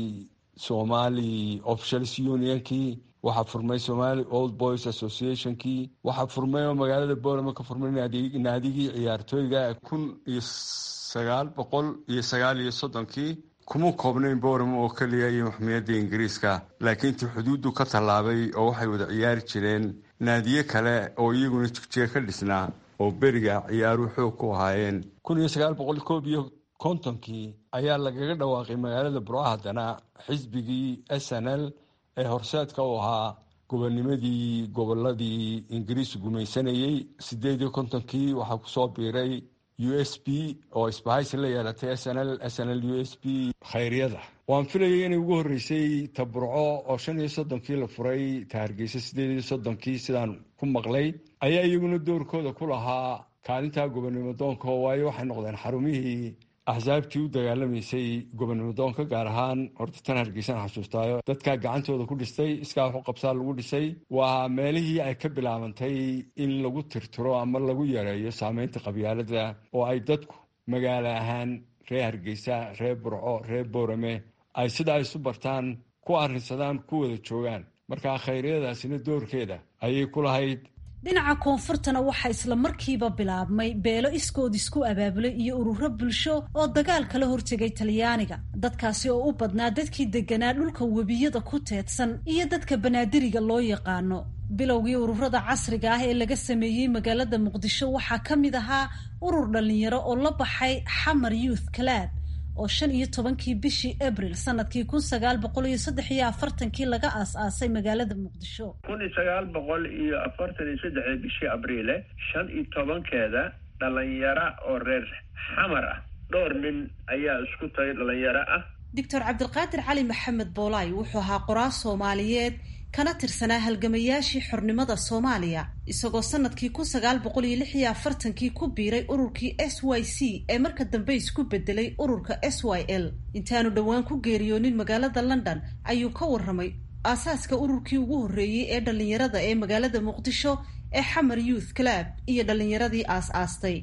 Somali Officials Unionkii waxaa furmay Somali Old Boys Associationkii waxaa furmay oo magaalada Boorama ka furmay naadigii ciyaartooyga kun iyo sagaal boqol iyo sagaal iyo soddonkii kuma koobnayn Boorama oo kaliya iyo maxmiyadda Ingiriiska laakiin tii xuduudu ka tallaabay oo waxay wada ciyaari jireen naadiye kale oo iyaguna jigjiga ka dhisnaa oo beriga ciyaaru xoog ku ahaayeen kun iyo sagaal boqol koob iyo kontonkii ayaa lagaga dhawaaqay magaalada Burco haddana xisbigii S N L ee horseedka u ahaa gobonnimadii gobolladii Ingiriis gumaysanayay sideed iyo kontonkii waxaa ku soo biiray U S P oo isbahaysi la yeelatay S N L S N L U S P khayriyada waan filayay inay ugu horreysay taburco oo shan iyo soddonkii la furay ta Hargeysa sideed iyo soddonkii sidaan ku maqlay ayaa iyaguna doorkooda ku lahaa kaalinta gobonnimo doonka waayo waxay noqdeen xarumihii axsaabtii u dagaalamaysay gobonnimo doonka gaar ahaan horta tan Hargeysa xasuustaayo dadka gacantooda ku dhistay iskaa wax u qabsaa lagu dhisay waa meelihii ay ka bilaabantay in lagu tirtiro ama lagu yareeyo saameynta qabyaalada oo ay dadku magaalo ahaan reer Hargeysa reer Burco reer Boorame ay sida ay isu bartaan ku arrinsadaan ku wada joogaan markaa khayriyadaasina doorkeeda ayay ku lahayd dhinaca koonfurtana waxaa isla markiiba bilaabmay beelo iskood isku abaabulay iyo ururo bulsho oo dagaal kala hortegay Talyaaniga dadkaasi oo u badnaa dadkii deganaa dhulka webiyada ku teedsan iyo dadka banaadiriga loo yaqaano bilowgii ururada casriga ah ee laga sameeyey magaalada Muqdisho waxaa ka mid ahaa urur dhalinyaro oo la baxay Xamar Youth Club oo shan iyo tobankii bishii Abriil sanadkii kun sagaal boqol iyo saddex iyo afartankii laga aas-aasay magaalada Muqdisho kun sagaal boqol iyo afartan iyo saddex bishii Abriil shan iyo tobankeeda dhalinyaro oo reer Xamar ah dhowr nin ayaa isku tagay dhalinyaro ah Doctor Cabdulqaadir Cali Maxamed Boolay wuxuu ahaa qoraa Soomaaliyeed kana tirsanaa halgamayaashii xornimada Soomaaliya isagoo sanadkii kun sagaal boqol iyo lix iyo afartankii ku biiray ururkii S Y C ee marka dambe isku bedelay ururka S Y L. intaanu dhowaan ku geeriyoonin magaalada London ayuu ka warramay aasaaska ururkii ugu horreeyay ee dhalinyarada ee magaalada Muqdisho ee Xamar Youth Club iyo dhalinyaradii aas-aastay.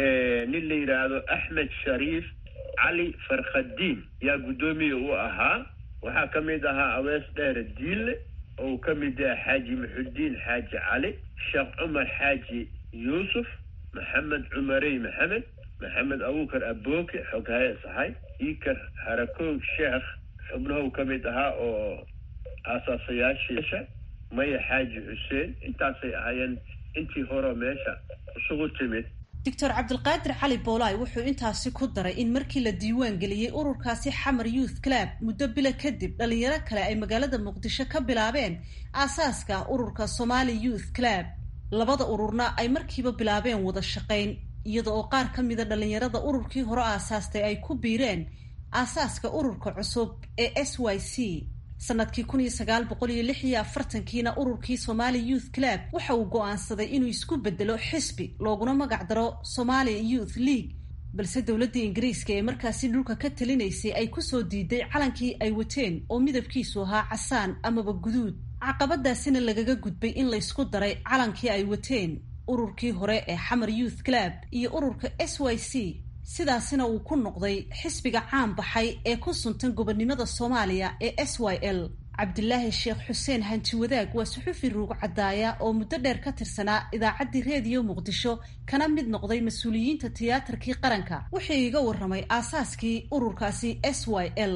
nin la yiraahdo Axmed Shariif Cali Farkhadiin yaa gudoomiye u ahaa. waxaa ka mid ahaa Awees Dheer Diile oo ka mid ah Xaaji Muxudiin Xaaji Cali, Sheekh Cumar Xaaji Yuusuf, Maxamed Cumarey Maxamed, Maxamed Abuukar Abooke xoghaye sahay, Ikar Harakow Sheekh xubnahu ka mid ahaa oo aasaasayaashiisa, Maya Xaaji Xuseen. intaasay ahaayeen intii hore meesha isugu timid. Doctor Cabdulqaadir Cali Boolay wuxuu intaasi ku daray in markii la diiwaan geliyay ururkaasi Xamar Youth Club muddo bilo kadib dhalinyaro kale ay magaalada Muqdisho ka bilaabeen aasaaska ururka Somali Youth Club. labada ururna ay markiiba bilaabeen wada shaqayn iyada oo qaar ka mid ah dhalinyarada ururkii hore aasaastay ay ku biireen aasaaska ururka cusub ee S Y C. sanadkii kun iyo sagaal boqol iyo lix iyo afartankiina ururkii Somali Youth Club waxa uu go'aansaday inuu isku bedelo xisbi looguna magac daro Somali Youth League, balse dowladda Ingiriiska ee markaasi dhulka ka talinaysay ay ku soo diiday calankii ay wateen oo midabkiisu ahaa casaan amaba guduud. caqabadaasina lagaga gudbay in la isku daray calankii ay wateen ururkii hore ee Xamar Youth Club iyo ururka S Y C, sidaasina uu ku noqday xisbiga caan baxay ee ku suntan gobonimada Soomaaliya ee S Y L. Cabdilaahi Sheekh Xuseen Hanti Wadaag waa suxufi ruug cadaaya oo muddo dheer ka tirsanaa idaacaddii reediyo Muqdisho kana mid noqday mas'uuliyiinta tiyaatarkii qaranka. wuxuu iga warramay aasaaskii ururkaasi S Y L.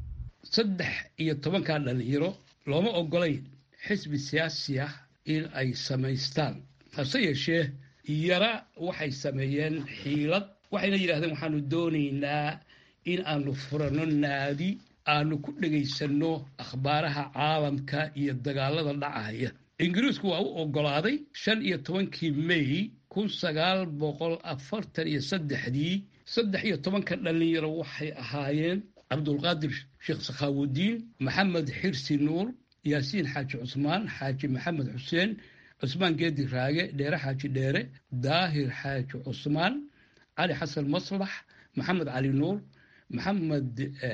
saddex iyo tobanka dhalinyaro looma ogolayn xisbi siyaasi ah in ay samaystaan, hase yeeshee yara waxay sameeyeen xiilad. waxayna yidhaahdeen waxaanu doonaynaa in aanu furano naadi aanu ku dhegaysanno akhbaaraha caalamka iyo dagaalada dhacaya. ingiriisku waa u ogolaaday shan iyo tobankii May kun sagaal boqol afartan iyo saddexdii. saddex iyo tobanka dhalinyaro waxay ahaayeen Cabdulqaadir Sheekh Sakhaawudiin, Maxamed Xirsi Nuur, Yaasiin Xaaji Cusmaan, Xaaji Maxamed Xuseen, Cusmaan Geedi Raage, Dheere Xaaji Dheere, Daahir Xaaji Cusmaan, علي حسن مصلح، محمد علي نور، محمد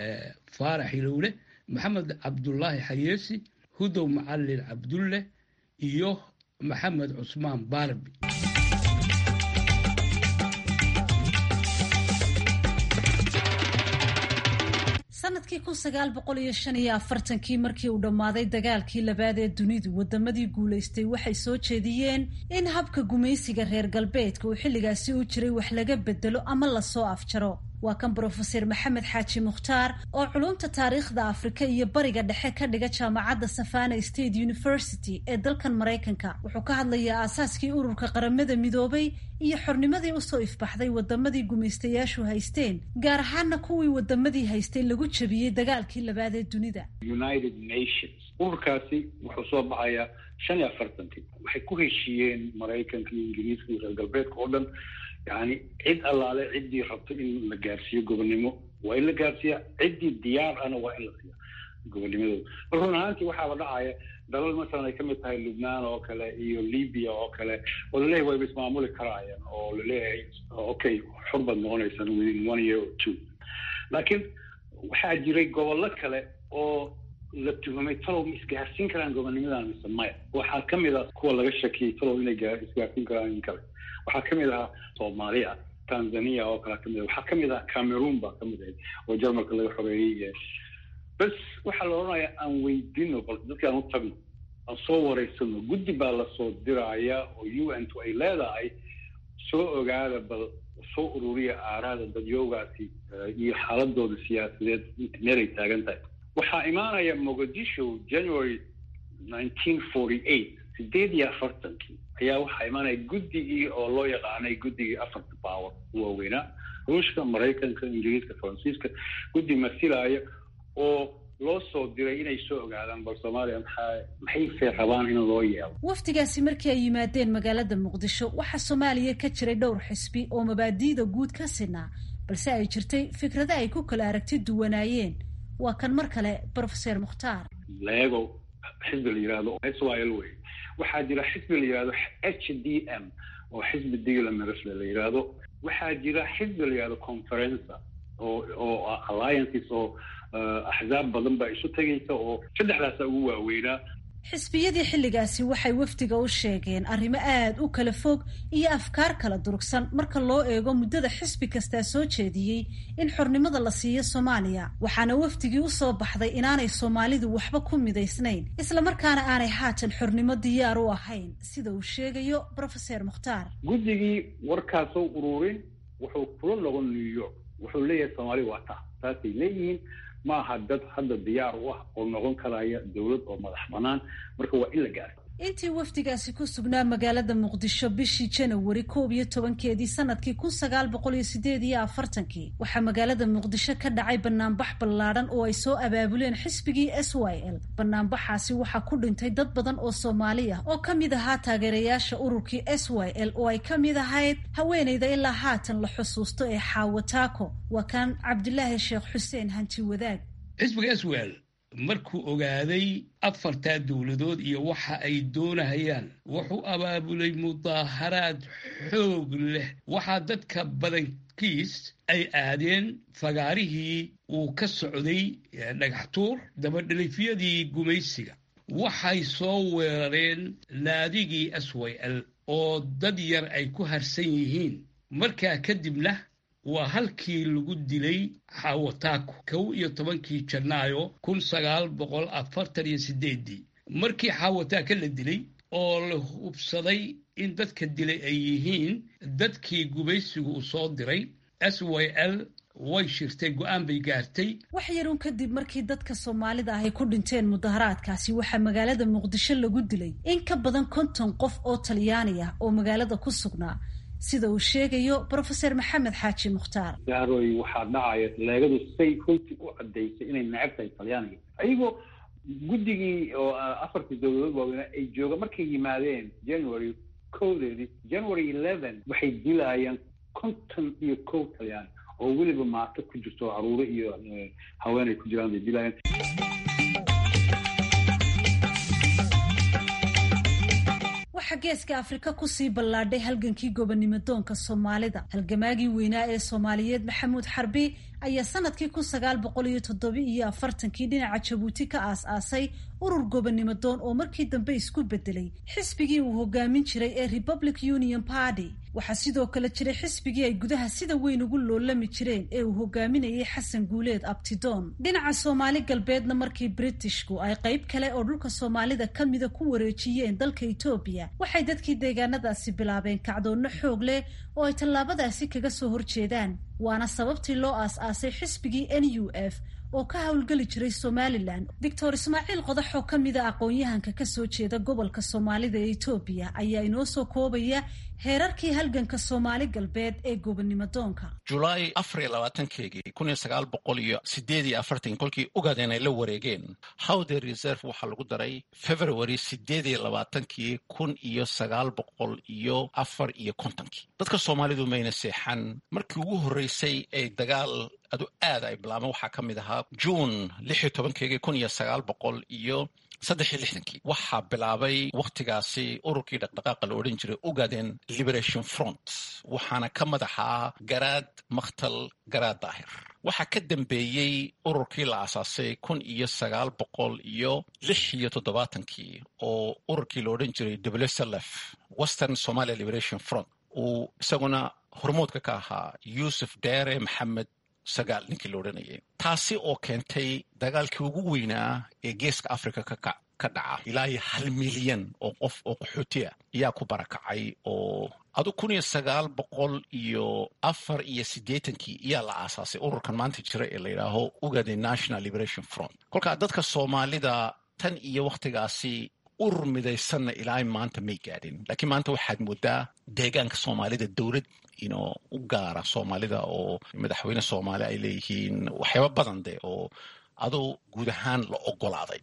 فارح يلولة، محمد عبد الله حياسي، هدو معلل عبد الله، إيوه محمد عثمان باربي. sanadkii kun sagaal boqol iyo shan iyo afartankii markii uu dhammaaday dagaalkii labaad ee dunidu, wadamadii guulaystay waxay soo jeediyeen in habka gumaysiga reer galbeedka uu xilligaasi u jiray wax laga bedelo ama lasoo afjaro. waa kan Professor Maxamed Xaaji Mukhtaar oo culumta taariikhda Afrika iyo bariga dhexe ka dhiga jaamacadda Savannah State University ee dalkan Mareykanka. wuxuu ka hadlayaa aasaaskii ururka qaramada midoobay iyo xornimadii usoo ifbaxday wadamadii gumaystayaashu haysteen, gaar ahaana kuwii wadamadii haystay lagu jabiyey dagaalkii labaad ee dunida. United Nations ururkaasi wuxuu soo baxayaa shan iyo afartankii. waxay ku heshiiyeen Mareykanka iyo Ingiriiska iyo reer galbeedka oo dhan يعني عيد الله على عدي ربط إن لجارسية قبلنمو وإلا جارسية عدي ديار أنا وإلا فيها قبلنمو. الرنا أنتي وحاول رعاية دلال مثلا كم تهاي لبنان أو كلا إيو ليبيا أو كلا ولا ليه هو بس معمول كرايا أو ليه أوكي حرب النونة سنة من one year or two. لكن واحد يري قبل لك كلا أو لبتهم تلو مسجارسين كلام قبلنمو أنا مسميه. واحد كم إذا كل غشكي تلو إلى جارسين كلام كلا. waxaa ka mid ahaa Soomaaliya, Tanzania oo kala kamid ah, waxaa ka mid ah Cameroon ba ka mid ah oo Jarmalka laga xoreeyay. bas waxa la oranayaa aan weydiino bal dadka aan u tagno aan soo wareysano guddi baa la soo diraya oo U N to ay leedahay soo ogaada bal soo ururiya aaraada dadyogaasi iyo xaaladooda siyaasadeed meelay taagan tahay. waxaa imaanaya Mogadishu January nineteen forty-eight sideed iyo afartankii ayaa waxaa imaanaya guddigii oo loo yaqaanay guddigii afarta power waaweynaa ruushka, maraykanka, ingiriiska, faransiiska, guddi masilaya oo loo soo diray inay soo ogaadaan bal Soomaaliya maxay rabaan in loo yeelo. waftigaasi markii ay yimaadeen magaalada Muqdisho waxaa Soomaaliya ka jiray dhowr xisbi oo mabaadiida guud ka sinaa, balse ay jirtay fikrado ay ku kala aragti duwanaayeen. waa kan mar kale Professor Mukhtaar. leego xisbi la yidhaahdo s y l wey waxaa jira xisbi la yidhahdo h d m oo xisbi diglamersle la yidhaahdo waxaa jira xisbi la yidhahdo conferenca oo oo alliances oo axzaab badan baa isu tegaysa oo saddexdaasa ugu waaweynaa xisbiyadii xilligaasi waxay wafdiga u sheegeen arrimo aad u kala fog iyo afkaar kala durugsan marka loo eego muddada xisbi kastaa soo jeediyey in xornimada la siiyo soomaaliya waxaana wafdigii u soo baxday inaanay soomaalidu waxba ku midaysnayn islamarkaana aanay haatan xornimo diyaar u ahayn sida uu sheegayo brofeser mukhtaar guddigii warkaasoo ururin wuxuu kula noqon new york wuxuu leeyahay soomaali waa taa taasay leeyihiin ma aha dad hadda diyaar u ah oo noqon karaya dowlad oo madax banaan marka waa in la gaaro intii wafdigaasi ku sugnaa magaalada muqdisho bishii janawari koob iyo tobankeedii sanadkii kun sagaal boqol iyo sideed iyo afartankii waxaa magaalada muqdisho ka dhacay banaanbax ballaadhan oo ay soo abaabuleen xisbigii s y l banaanbaxaasi waxaa ku dhintay dad badan oo soomaali ah oo ka mid ahaa taageerayaasha ururkii s y l oo ay ka mid ahayd haweeneyda ilaa haatan la xusuusto ee xaawo taako waa kan cabdilaahi sheekh xuseen hanti wadaag xisbiga s y l markuu ogaaday afartaa dowladood iyo waxa ay doonahayaan wuxuu abaabulay mudaaharaad xoog leh waxaa dadka badankiis ay aadeen fagaarihii uu ka socday dhagaxtuur dabadhelifyadii gumaysiga waxay soo weerareen naadigii s y l oo dad yar ay ku harsan yihiin markaa kadibna waa halkii lagu dilay xaawataako kow iyo tobankii janaayo kun sagaal boqol afartan iyo sideedii markii xaawataako la dilay oo la hubsaday in dadka dilay ay yihiin dadkii gubaysigu uu soo diray s y l way shirtay go-aan bay gaartay wax yarun kadib markii dadka soomaalida ah ay ku dhinteen mudaharaadkaasi waxaa magaalada muqdisho lagu dilay in ka badan konton qof oo talyaani ah oo magaalada ku sugnaa sida uu sheegayo brofeser maxamed xaaji mukhtaar gaaroy waxaa dhacaya leegadu say runtii u caddaysay inay necab tahay talyaaniga ayagoo guddigii oo afartii dowladood waaweynaa ay jooga markay yimaadeen january kowdeedii january eleven waxay dilaayaan konton iyo kow talyaani oo weliba maato ku jirto caruuro iyo haweenay ku jiraan bay dilaayaan geeska afrika kusii ballaadhay halgankii gobonimo doonka soomaalida halgamaagii weynaa ee soomaaliyeed maxamuud xarbi ayaa sanadkii kun sagaal boqol iyo toddoba iyo afartankii dhinaca jabuuti ka aas-aasay urur gobonimo doon oo markii dambe isku bedelay xisbigii uu hogaamin jiray ee republic union party waxaa sidoo kale jiray xisbigii ay gudaha sida weyn ugu loolami jireen ee uu hogaaminayay xasan guuleed abtidoon dhinaca soomaali galbeedna markii britishku ay qayb kale oo dhulka soomaalida ka mida ku wareejiyeen dalka etoobiya waxay dadkii deegaanadaasi bilaabeen kacdoonno xoog leh oo ay tallaabadaasi kaga soo horjeedaan waana sababtii loo aas-aasay xisbigii n u f oo ka howlgeli jiray somalilan doctor ismaaciil qodax oo ka mida aqoon-yahanka kasoo jeeda gobolka soomaalida ee etoobiya ayaa inoo soo koobaya heerarkii halganka soomaali galbeed ee gobonimo doonka julaay afar iyo labaatankeegii kun iyo sagaal boqol iyo sideed iyo afartan kolkii ogaadeen ay la wareegeen howde reserve waxaa lagu daray february sideed iyo labaatankii kun iyo sagaal boqol iyo afar iyo kontonkii dadka soomaalidu mayna seexan markii ugu horreysay ay dagaal adu aad ay bilaabeen waxaa ka mid ahaa juun lix iyo tobankeegii kun iyo sagaal boqol iyo saddex iyo lixdankii waxaa bilaabay wakhtigaasi ururkii dhaqdhaqaaqa la odhan jiray ogaden liberation front waxaana ka madaxaa garaad makhtal garaad daahir waxaa ka dambeeyey ururkii la aasaasay kun iyo sagaal boqol iyo lix iyo toddobaatankii oo ururkii la odhan jiray w s l f western somalia liberation front uu isaguna hormoodka ka ahaa yuusuf dheere maxamed sagaal ninkii la odhanayay taasi oo keentay dagaalkii ugu weynaa ee geeska africa ka ka dhaca ilaa iyo hal milyan oo qof oo qaxootiya ayaa ku barakacay oo adu kun iyo sagaal boqol iyo afar iyo siddeetankii ayaa la aasaasay ururkan maanta jira ee la yidhaaho ugade national liberation front kolkaa dadka soomaalida tan iyo wakhtigaasi urur midaysanna ilaa maanta may gaadhin laakiin maanta waxaad moodaa deegaanka soomaalida dowlad inoo u gaara soomaalida oo madaxweyne soomaali ay leeyihiin waxyaaba badan de oo aduu guud ahaan la ogolaaday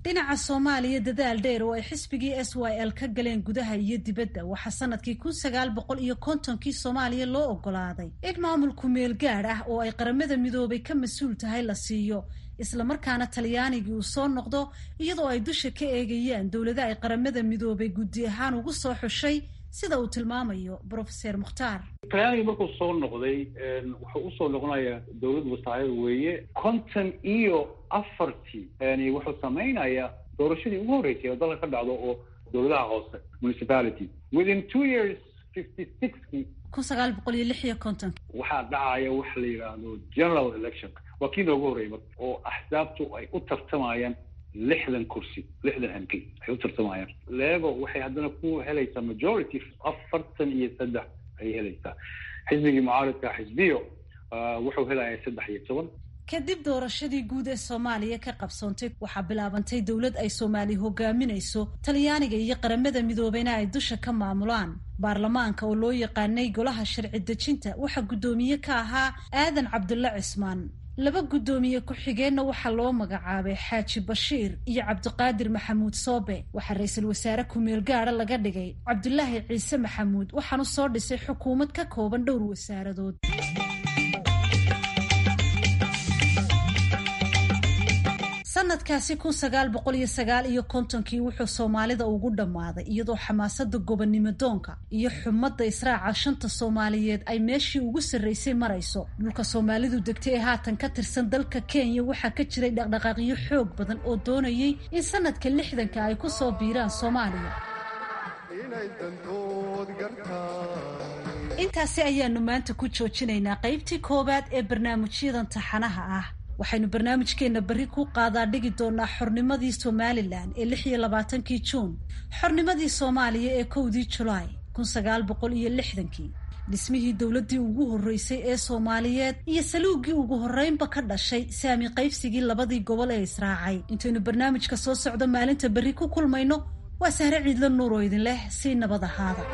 dhinaca Soomaaliya dadaal dheer oo ay xisbigii S Y L ka galeen gudaha iyo dibadda waxa sanadkii kun sagaal boqol iyo kontonkii Soomaaliya loo ogolaaday in maamulku meel gaar ah oo ay qaramada midoobay ka mas'uul tahay la siiyo isla markaana Talyaanigii uu soo noqdo iyadoo ay dusha ka eegayaan dawladaha ay qaramada midoobay guddi ahaan ugu soo xushay sida uu tilmaamayo Professor Mukhtaar. Talyaaniga markuu soo noqday wuxuu u soo noqonayaa dawlad wasaare weeye konton iyo afartii yani wuxuu samaynayaa doorashadii ugu horreysay oo dalka ka dhacdo oo dawladaha hoose municipality within two years fifty-six kun sagaal boqol iyo lix iyo konton waxaa dhacaya wax la yiraahdo general election waa kii ugu horreeyay oo axsaabtu ay u tartamayaan lixdan kursi lixdan M P ay u tartamayaan leego waxay haddana ku helaysaa majority afartan iyo saddex ay helaysaa xisbigii mucaaradka xisbiyo wuxuu helayaa saddex iyo toban kadib doorashadii guud ee Soomaaliya ka qabsoontay waxaa bilaabantay dawlad ay Soomaali hogaaminayso Talyaaniga iyo qaramada midoobeyna ay dusha ka maamulaan baarlamaanka oo loo yaqaanay golaha sharci dejinta waxa gudoomiye ka ahaa Aadan Cabdulla Cismaan laba gudoomiye ku xigeenna waxa loo magacaabay Xaaji Bashiir iyo Cabdiqaadir Maxamuud Soobe waxa ra'iisul wasaare ku meel gaar ah laga dhigay Cabdullaahi Ciise Maxamuud waxaanu soo dhisay xukuumad ka kooban dhowr wasaaradood sanadkaasi kun sagaal boqol iyo sagaal iyo kontonkii wuxuu Soomaalida ugu dhamaaday iyadoo xamaasada gobonnimo doonka iyo xumadda israaca shanta Soomaaliyeed ay meeshii ugu sareysay marayso dhulka Soomaalidu degtay ee haatan ka tirsan dalka Kenya waxaa ka jiray dhaqdhaqaaqyo xoog badan oo doonayay in sanadka lixdanka ay ku soo biiraan Soomaaliya intaasi ayaanu maanta ku joojinaynaa qaybtii koobaad ee barnaamijyadan taxanaha ah waxaynu barnaamijkeena bari ku qaadaa dhigi doonaa xornimadii Somaliland ee lix iyo labaatankii Juun xornimadii Soomaaliya ee kowdii July kun sagaal boqol iyo lixdankii dhismihii dawladii ugu horeysay ee Soomaaliyeed iyo saluugii ugu horeynba ka dhashay saami qaybsigii labadii gobol ee israacay intaynu barnaamijka soo socdo maalinta bari ku kulmayno waa Sahre Ciidla Nuur oo idin leh si nabad ahaada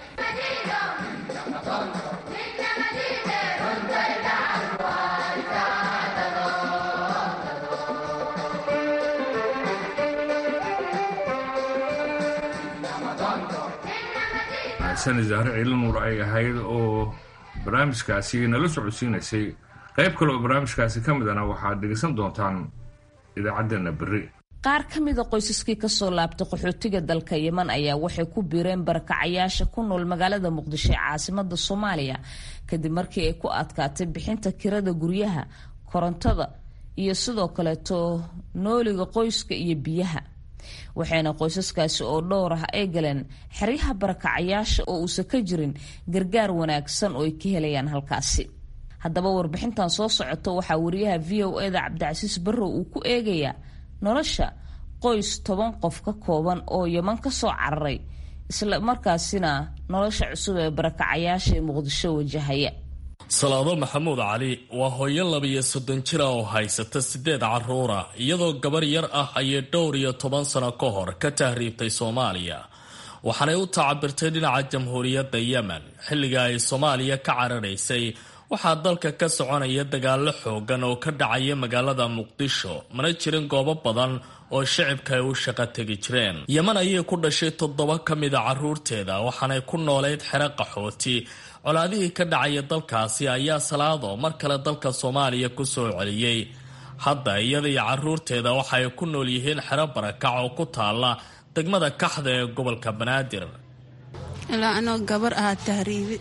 sani Zahre Ciidla Nuur ay ahayd oo barnaamijkaasi nala socodsiinaysay qayb kale oo barnaamijkaasi ka midana waxaad dhegeysan doontaan idaacaddeenna berri qaar ka mida qoysaskii kasoo laabtay qaxootiga dalka Yemen ayaa waxay ku biireen barakacayaasha ku nool magaalada Muqdisho ee caasimadda Soomaaliya kadib markii ay ku adkaatay bixinta kirada guryaha korontada iyo sidoo kaleeto nooliga qoyska iyo biyaha waxayna qoysaskaasi oo dhowr ah ay galeen xeryaha barakacayaasha oo uusan ka jirin gargaar wanaagsan oo ay ka helayaan halkaasi haddaba warbixintan soo socoto waxaa wariyaha V O A da Cabdicasiis Barrow uu ku eegayaa nolosha qoys toban qof ka kooban oo Yemen ka soo cararay isla markaasina nolosha cusub ee barakacayaasha ee Muqdisho wajahaya Salaado Maxamuud Cali waa hooyo laba iyo soddon jir oo haysata sideed carruur ah iyadoo gabar yar ah ayay dhowr iyo toban sano ka hor ka tahriibtay Soomaaliya waxaanay u tacabirtay dhinaca jamhuuriyadda Yemen xilliga ay Soomaaliya ka cararaysay waxaa dalka ka soconaya dagaalo xoogan oo ka dhacaya magaalada Muqdisho mana jirin goobo badan oo shacabka ay u shaqo tagi jireen Yemen ayay ku dhashay toddoba ka mid ah carruurteeda waxaanay ku nooleed xero qaxooti colaadihii ka dhacaya dalkaasi ayaa Salaado mar kale dalka Soomaaliya ku soo celiyay hadda iyada iyo carruurteeda waxay ku nool yihiin xero barakac oo ku taala degmada Kaxda ee gobolka Banaadir ilaa anoo gabar ah tahriibi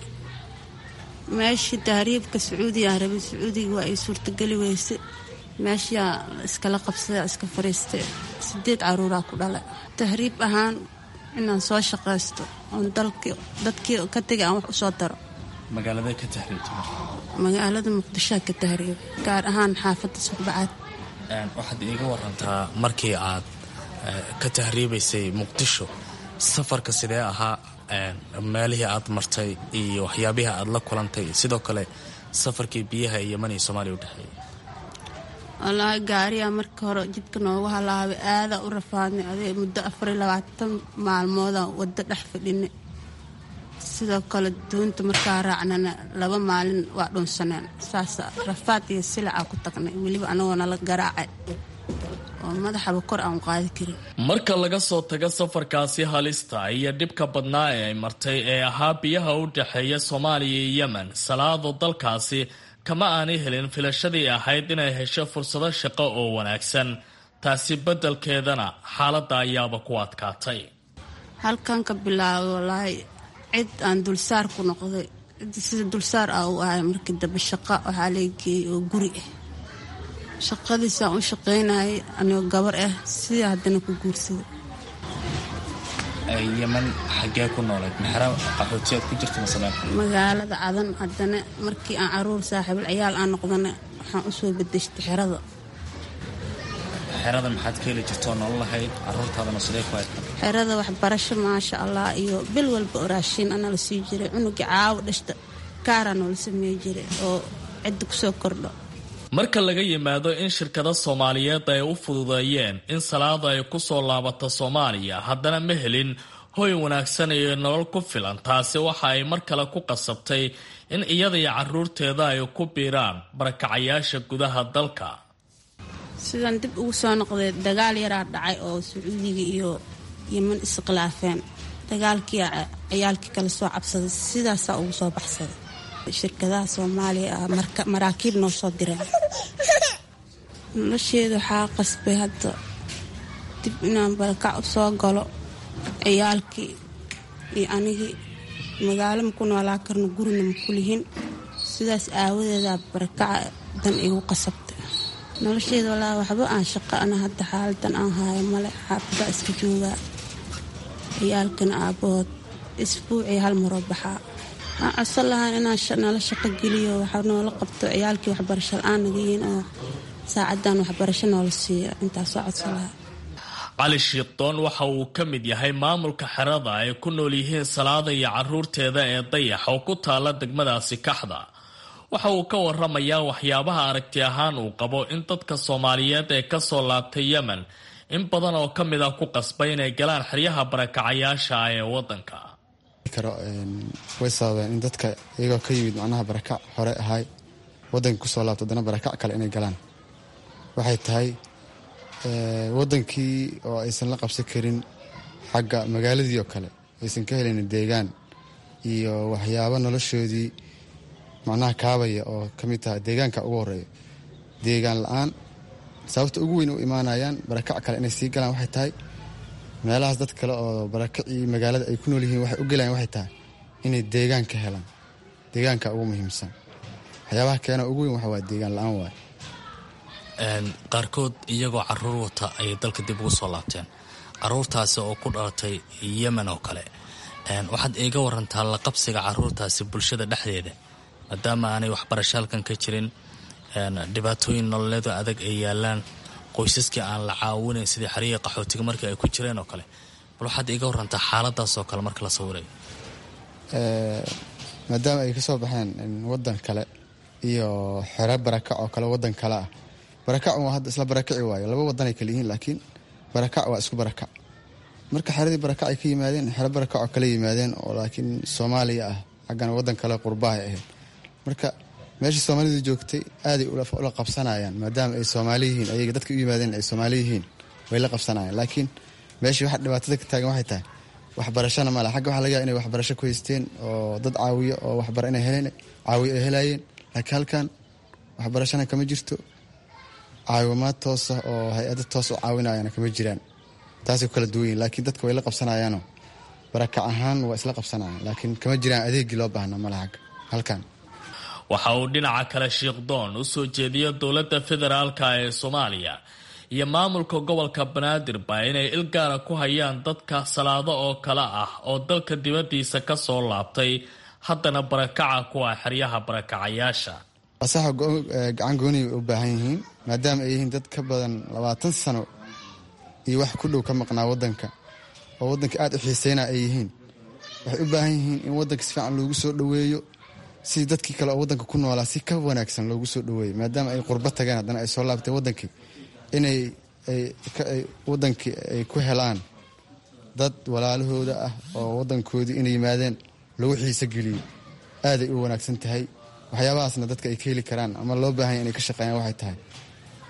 meeshii tahriibka Sacuudiga Arabi Sacuudiga waa ay suurtagali weysay meesha iskala qabsada iska fariistay sideed carruur ku dhalay tahriib ahaan inaan soo shaqaysto oo dalkii dadkii ka tagay aan wax u soo daro magaalada ka tahriibtay magaalada Muqdisho ka tahriib gaar ahaan xaafadda Suqbacaad een waxaad iiga warantaa markii aad ka tahriibaysay Muqdisho safarka sidee ahaa meelihii aad martay iyo waxyaabihii aad la kulantay sidoo kale safarkii biyaha iyo Yemen iyo Soomaaliya u dhaxeeyay wallaahi gaariya marka hore jidka nooga halaabay aada u rafaadnay adee muddo afar iyo labaatan maalmood wada dhex fadhinay sidoo kale doonta markaa raacnana laba maalin waa dhunsaneen saas rafaad iyo silaca ku tagnay weliba anagoona la garaacay oo madaxaba kor aan qaadi karin. marka laga soo tago safarkaasi halista iyo dhibka badnaa ee ay martay ee ahaa biyaha u dhexeeya Soomaaliya iyo Yemen, Salaado dalkaasi kama aanay helin filashadii ahayd inay hesho fursado shaqo oo wanaagsan. taasi beddelkeedana xaaladda ayaaba ku adkaatay. halkan ka bilaabo walahi cid aan dulsaar ku noqday sida dulsaar ah oo ay markii dambe shaqo waxaa leeyahay oo guri ah. shaqadiisa u shaqeynay anoo gabar ah si hadana ku guursaday. ay Yemen xagee ku noolayd maxram qaxootiyaad ku jirtay masalan magaalada Cadan hadana markii aan caruur saaxiib ciyaal aan noqdana waxaan u soo bedeshtay xerada. xerada maxaad ka heli jirto nolol lahayd caruurtaadana sidee ku ahayd? xerada waxbarasho maasha Allah iyo bil walba raashin ana la sii jiray unuga caaw dhashta kaaraan oo la sameey jiray oo cid ku soo kordho. marka laga yimaado in shirkado Soomaaliyeed ay u fududeeyeen in Salaado ay ku soo laabato Soomaaliya, haddana ma helin hoy wanaagsan iyo nolol ku filan. taasi waxa ay mar kale ku qasabtay in iyada iyo caruurteeda ay ku biiraan barakacayaasha gudaha dalka. sidan dib ugu soo noqday dagaal yar ah dhacay oo Sacuudiga iyo Yemen isqlaafeen. dagaalkii ciyaalkii kala soo cabsaday sidaas ugu soo baxsaday. shirkadaha Soomaaliya marka maraakiib noo soo direen. nolosheedu waxaa qasbay hadda dib inaan barakac u soo galo. ciyaalkii iyo anigii magaalo ma ku noolaa karno gurina ma ku lihin. sidaas aawadeeda barakaca dan igu qasabtay. nolosheedu walaa waxba aan shaqo ana hadda xaaladan aan haayo male xaafada iska joogaa. ciyaalkan aabood isbuucii hal mar baxaa. aan asal lahaan inaan nala shaqo geliyo waxa noola qabto ciyaalkii waxbarasho la'aan naga yihiin oo saacadan waxbarasho noola siiyo intaas oo codsan lahaa. Cali Shiiqdoon waxa uu ka mid yahay maamulka xerada ay ku nool yihiin Salaado iyo caruurteeda ee Dayax oo ku taala degmadaasi Kaxda. waxa uu ka waramayaa waxyaabaha aragti ahaan uu qabo in dadka Soomaaliyeed ee ka soo laabtay Yemen in badan oo ka mid ah ku qasbay inay galaan xeryaha barakacayaasha ee wadanka. karo way sababeen in dadka iyagoo ka yimid macnaha barakac hore ahay wadanka ku soo laabtay dana barakac kale inay galaan. waxay tahay wadankii oo aysan la qabsan karin xagga magaaladii oo kale aysan ka helin deegaan iyo waxyaabo noloshoodii macnaha kaabaya oo ka mid tahay deegaanka ugu horeeya. deegaan la'aan sababta ugu weyn u imaanayaan barakac kale inay sii galaan waxay tahay meelahaas dad kale oo barakacii magaalada ay ku nool yihiin waxay u galayaan waxay tahay inay deegaan ka helaan. deegaanka ugu muhiimsan waxyaabaha keena ugu weyn waxa waa deegaan la'aan waay. qaarkood iyagoo caruur wata ayay dalka dib ugu soo laabteen. caruurtaasi oo ku dhalatay Yemen oo kale waxaad iiga warantaa la qabsiga caruurtaasi bulshada dhexdeeda maadaama aanay waxbarasho halkan ka jirin, dhibaatooyin nololeed oo adag ay yaalaan, qoysaskii aan la caawinayn sidii xariiqa qaxootiga markii ay ku jireen oo kale. bal waxaad iiga warantaa xaaladaas oo kale marka la sawirayo. maadaama ay ka soo baxeen wadan kale iyo xero barakac oo kale wadan kale ah. barakac waa hadda isla barakaci waayo laba wadan ay kala yihiin laakiin barakac waa isku barakac. marka xeradii barakac ay ka yimaadeen xero barakac oo kale yimaadeen oo laakiin Soomaaliya ah xaggan wadan kale qurbaha ahayd. marka meeshii Soomaalidu joogtay aad ay ula qabsanayaan maadaama ay Soomaali yihiin ayaga dadka u yimaadeen ay Soomaali yihiin way la qabsanayaan. laakiin meeshii waxa dhibaatada ka taagan waxay tahay waxbarashana ma laha. xagga waxa laga yaabaa inay waxbarasho ku haysteen oo dad caawiyo oo waxbar inay heleen caawiyo ay helayeen, laakiin halkan waxbarashana kama jirto, caawimaad toos ah oo hay-ado toos u caawinayana kama jiraan. taasay ku kala duwan yihiin laakiin dadka way la qabsanayaanoo barakac ahaan waa isla qabsanayaan laakiin kama jiraan adeegii loo baahna ma laha halkan. waxa uu dhinaca kale Shiiqdoon u soo jeediyo dowladda federaalka ee Soomaaliya iyo maamulka gobolka Banaadir ba inay ilgaara ku hayaan dadka Salaado oo kala ah oo dalka dibadiisa ka soo laabtay haddana barakaca ku ah xeryaha barakacayaasha. asaxa gacan gooni u baahan yihiin maadaama ay yihiin dad ka badan labaatan sano iyo wax ku dhow ka maqnaa wadanka oo wadanka aad u xiiseynaa ay yihiin. waxay u baahan yihiin in wadanka si fiican loogu soo dhoweeyo si dadkii kale oo wadanka ku noolaa si ka wanaagsan loogu soo dhoweeyo maadaama ay qurba tageen haddana ay soo laabteen wadankii inay wadankii ay ku helaan dad walaalahooda ah oo wadankoodii inay yimaadeen lagu xiiso geliyo aaday u wanaagsan tahay. waxyaabahaasna dadka ay ka heli karaan ama loo baahanya inay ka shaqeeyaan waxay tahay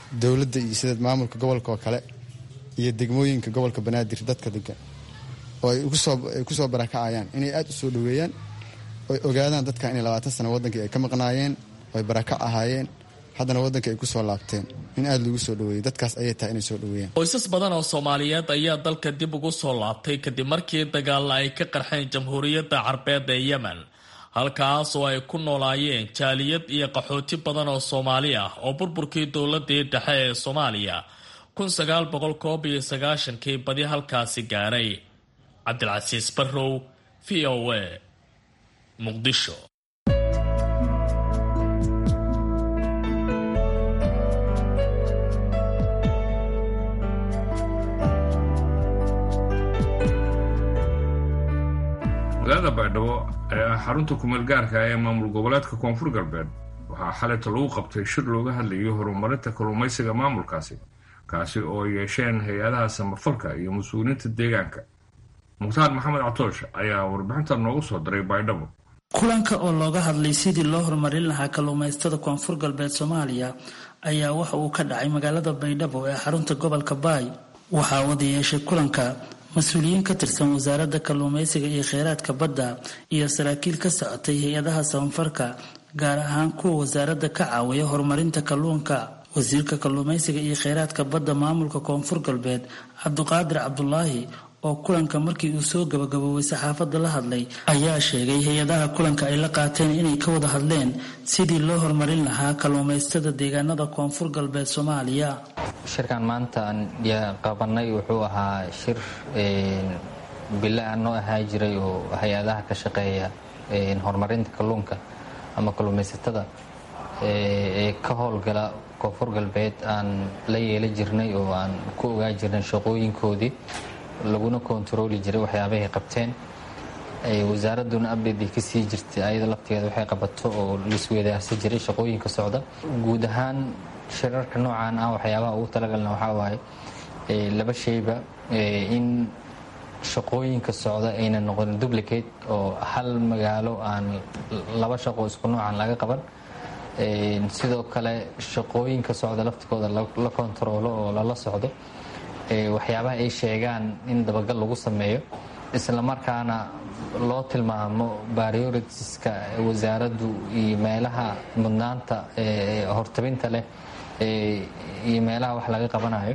dowladda iyo sida maamulka gobolka oo kale iyo degmooyinka gobolka banaadir dadka degan oo ay ku soo barakacayaan inay aad u soo dhoweeyaan oy ogaadaan dadka inay labaatan sano waddankii ay ka maqnaayeen oy barakac ahaayeen haddana waddanka ay ku soo laabteen in aad lagu soo dhoweeyey dadkaas ayay tahay inay soo dhoweeyaan. qoysas badan oo Soomaaliyeed ayaa dalka dib ugu soo laabtay kadib markii dagaal ay ka qarxeen Jamhuuriyadda Carbeed ee Yemen, halkaas oo ay ku noolaayeen jaaliyad iyo qaxooti badan oo Soomaali ah oo burburkii dowladii dhexe ee Soomaaliya kun sagaal boqol iyo sagaashan-kii badi halkaasi gaaray. Cabdilcasiis Barrow, V O A, Muqdisho. magaalada Baydhabo ee xarunta kumeel gaarka ee maamul goboleedka Koonfur Galbeed waxaa xalayta lagu qabtay shir looga hadlayo horumarinta kalluumaysiga maamulkaasi kaasi oo yeesheen hay-adaha samafalka iyo mas-uuliyiinta deegaanka. Mukhtaar Maxamed Catoosh ayaa warbixinta noogu soo diray Baydhabo. kulanka oo looga hadlay sidii loo horumarin lahaa kalluumaystada Koonfur Galbeed Soomaaliya ayaa waxa uu ka dhacay magaalada Baydhabo ee xarunta gobolka Baay. waxaa wada yeeshay kulanka mas-uuliyiin ka tirsan wasaaradda kalluumaysiga iyo kheyraadka badda iyo saraakiil ka socotay hay-adaha samafalka gaar ahaan kuwa wasaaradda ka caawiya horumarinta kalluunka. wasiirka kalluumaysiga iyo kheyraadka badda maamulka Koonfur Galbeed Cabduqaadir Cabdulaahi oo kulanka markii uu soo gabagaboobay saxaafadda la hadlay ayaa sheegay hay-adaha kulanka ay la qaateen inay ka wada hadleen sidii loo horumarin lahaa kalluumaystada deegaanada Koonfur Galbeed Soomaaliya. shirkan maanta aan qabanay wuxuu ahaa shir bilo aan noo ahaa jiray oo hay-adaha ka shaqeeya horumarinta kalluunka ama kalluumaysatada ee ka howlgala Koonfur Galbeed aan la yeeli jirnay oo aan ku ogaa jirnay shaqooyinkoodii laguna kontarooli jiray waxyaabaha ay qabteen. wasaaraduna update ka sii jirtay ayada lafteeda waxay qabato oo lisweydaarsan jiray shaqooyinka socda. guud ahaan shirarka noocan ah waxyaabaha ugu talagalna waxaa waaye laba shayba in shaqooyinka socda ayna noqon duplicate oo hal magaalo aan laba shaqo isku noocan laga qaban. sidoo kale shaqooyinka socda laftikooda la kontaroolo oo lala socdo waxyaabaha ay sheegaan in dabagal lagu sameeyo isla markaana loo tilmaamo prioritiska wasaaraddu iyo meelaha mudnaanta hortabinta leh iyo meelaha wax laga qabanayo.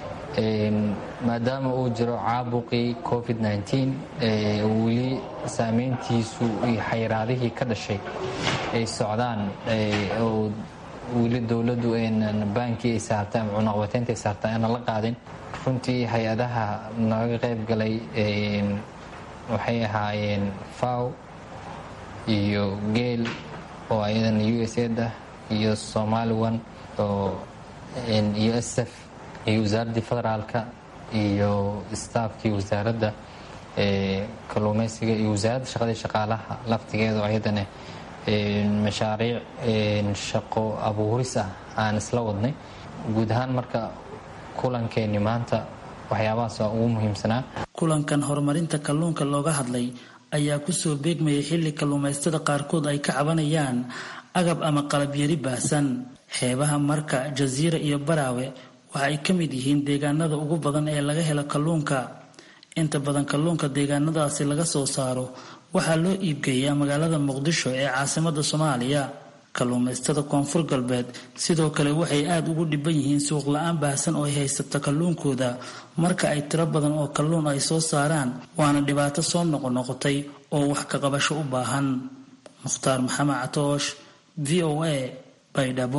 maadaama uu jiro caabuqii covid nineteen weli saameyntiisu iyo xayiraadihii ka dhashay ay socdaan oo weli dowladdu aynan baankii ay saartay ama cunaqabateynta ay saartay aanan la qaadin. runtii hay-adaha naga qayb galay waxay ahaayeen faw iyo geel oo ayadana u s a ah iyo somaliwan oo iyo s f iyo wasaaraddii federaalka iyo staafkii wasaaradda kalluumaysiga iyo wasaaradda shaqadii shaqaalaha laftigeedu ayadana mashaariic shaqo abuuris ah aan isla wadnay. guud ahaan marka kulankeeni maanta waxyaabahaas waa ugu muhiimsanaa. kulankan horumarinta kalluunka looga hadlay ayaa kusoo beegmayay xilli kalluumaystada qaarkood ay ka cabanayaan agab ama qalab yari baahsan. xeebaha Marka, Jasiira iyo Baraawe waxa ay ka mid yihiin deegaanada ugu badan ee laga helo kalluunka. inta badan kalluunka deegaanadaasi laga soo saaro waxaa loo iibgeeyaa magaalada Muqdisho ee caasimadda Soomaaliya. kalluumaystada Koonfur Galbeed sidoo kale waxay aad ugu dhiban yihiin suuq la-aan baahsan oo ay haysato kalluunkooda marka ay tiro badan oo kalluun ay soo saaraan, waana dhibaato soo noqonoqotay oo wax ka qabasho u baahan. Mukhtaar Maxamed Catoosh, V O A, Baydhabo.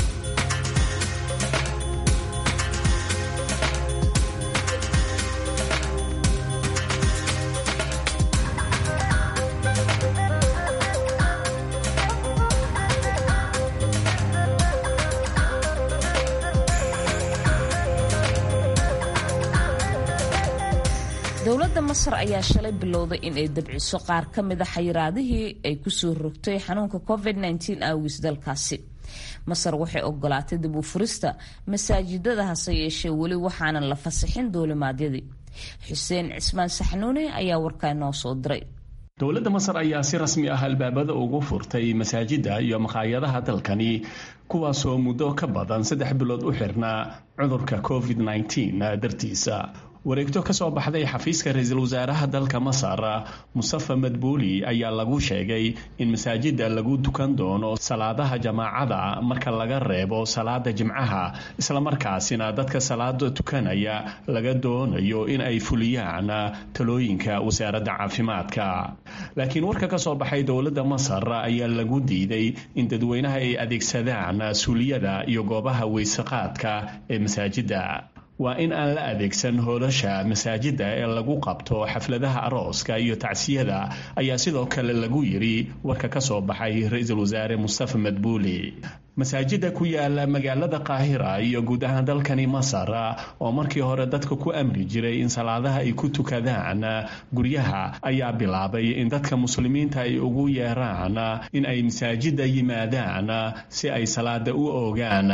dowladda Masar ayaa shalay bilowday in ay dabciso qaar ka mid a xayiraadihii ay kusoo rogtay xanuunka covid nineteen awgiis dalkaasi. Masar waxay ogolaatay dib u furista masaajidada hase yeeshee weli waxaanan la fasixin duulimaadyadii. Xuseen Cismaan Saxnuune ayaa warkaa noo soo diray. dowladda Masar ayaa si rasmi ah albaabada ugu furtay masaajida iyo maqaayadaha dalkani kuwaasoo muddo ka badan saddex bilood u xirnaa cudurka covid nineteen dartiisa. wareegto ka soo baxday xafiiska ra'iisul wasaaraha dalka Masar Mustafa Madbuuli ayaa lagu sheegay in masaajida lagu dukan doono salaadaha jamaacada marka laga reebo salaada jimcaha, isla markaasina dadka salaada tukanaya laga doonayo in ay fuliyaan talooyinka wasaaradda caafimaadka. laakiin warka ka soo baxay dowladda Masar ayaa lagu diiday in dadweynaha ay adeegsadaan suuliyada iyo goobaha weysaqaadka ee masaajida. waa in aan la adeegsan hoolasha masaajida ee lagu qabto xafladaha arooska iyo tacsiyada, ayaa sidoo kale lagu yiri warka ka soo baxay ra'iisul wasaare Mustafa Madbuuli. masaajida ku yaala magaalada Qaahira iyo guud ahaan dalkani Masar oo markii hore dadka ku amri jiray in salaadaha ay ku tukadaan guryaha ayaa bilaabay in dadka muslimiinta ay ugu yeeraan in ay masaajida yimaadaan si ay salaada u oogaan.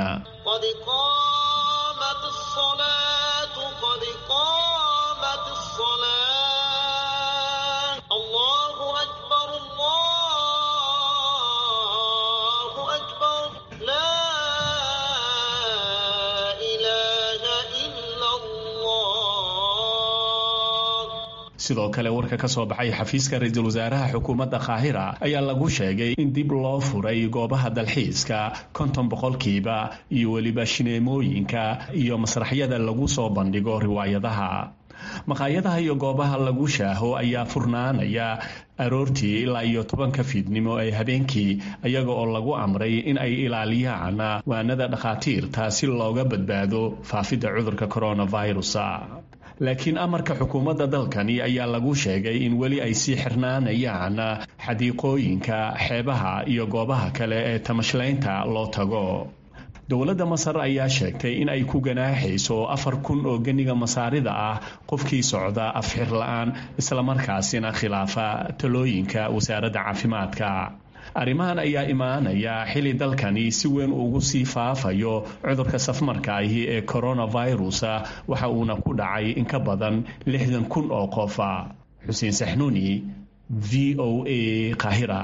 sidoo kale warka ka soo baxay xafiiska ra'iisul wasaaraha xukuumadda Qaahira ayaa lagu sheegay in dib loo furay goobaha dalxiiska konton boqolkiiba iyo waliba shineemooyinka iyo masraxyada lagu soo bandhigo riwaayadaha. maqaayadaha iyo goobaha lagu shaaho ayaa furnaanaya aroortii ilaa iyo tobanka fiidnimo ee habeenkii, iyaga oo lagu amray in ay ilaaliyaan waanada dhakhaatiirta si looga badbaado faafidda cudurka coronavirus. laakiin amarka xukuumadda dalkani ayaa lagu sheegay in weli ay sii xirnaanayaan xadiiqooyinka, xeebaha iyo goobaha kale ee tamashlaynta loo tago. dowladda Masar ayaa sheegtay in ay ku ganaaxayso afar kun oo ganiga masaarida ah qofkii socda afxir la'aan isla markaasina khilaafa talooyinka wasaaradda caafimaadka. arrimahan ayaa imaanaya xili dalkani si weyn ugu sii faafayo cudurka safmarka ahi ee coronavirus, waxa uuna ku dhacay in ka badan lixdan kun oo qof. Xuseen Saxnuuni, V O A, Qaahira.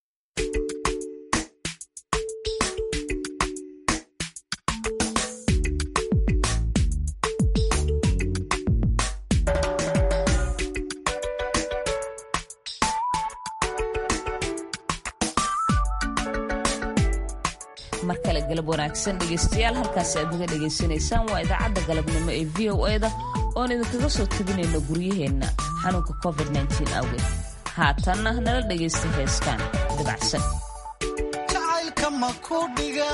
mar kale galab wanaagsan dhegaystayaal, halkaasi aad uga dhegaysanaysaan waa idaacadda galabnimo ee v o e da oon idinkaga soo tabinayno guryaheenna xanuunka covid nineteen awgeed. haatanna nala dhegaysta heeskaan dabacsan. jacaylka ma ku dhiga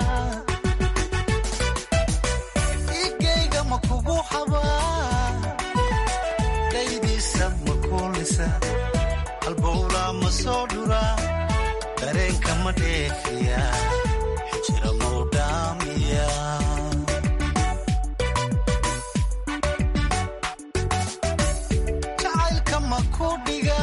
igayga ma kugu xabaa daydiisa ma kuulisa halbowla ma soo dhura dareenka ma dheefiya xijira mawdhaamiya jacaylka ma ku dhiga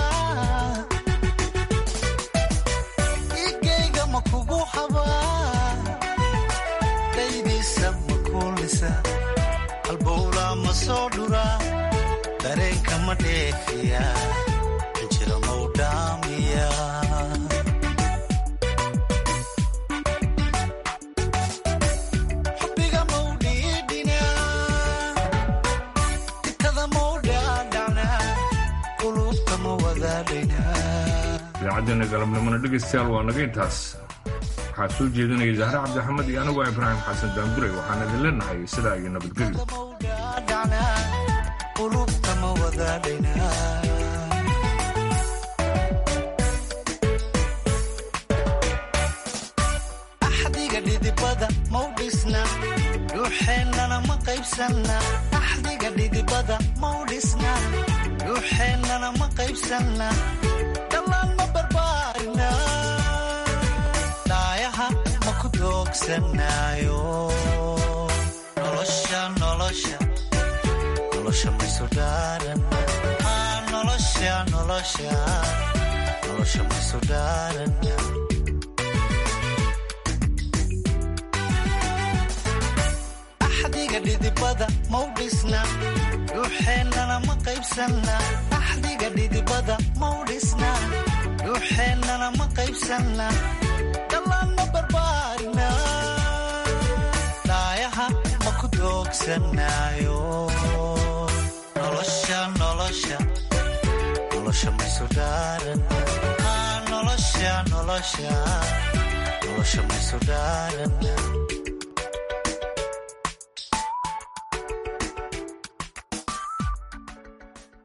igayga ma kugu xabaa daydiisa ma kuulisa halbowla ma soo dhura dareenka ma dheefiya xijira mawdhaamiya idaacaddeena galabnimona dhegaystayaal waa naga intaas. waxaa soo jeedinaya zahre cabdixamed iyo anigu ibraahim xasan daanguray. waxaan idin leenahay sidaa iyo nabadgelyo. axdiga dhidibada mau dhisna dhuuxeennana ma qaybsanna axdiga dhidibada mau dhisna dhuuxeennana ma qaybsanna dhallaan ma barbaarina dhaayaha ma ku doogsanaayo nolosha nolosha nolosha maysu dhaaran nolosha nolosha nolosha maysu dhaaran axdiga axdiga dhidibada mau dhisna dhuuxeennana ma qaybsanna axdiga dhidibada mau dhisna dhuuxeennana ma qaybsanna dhallaanma barbaarina dhaayaha ma ku doogsanaayo nolosha nolosha nolosha maysu dhaaran nolosha nolosha nolosha maysu dhaaran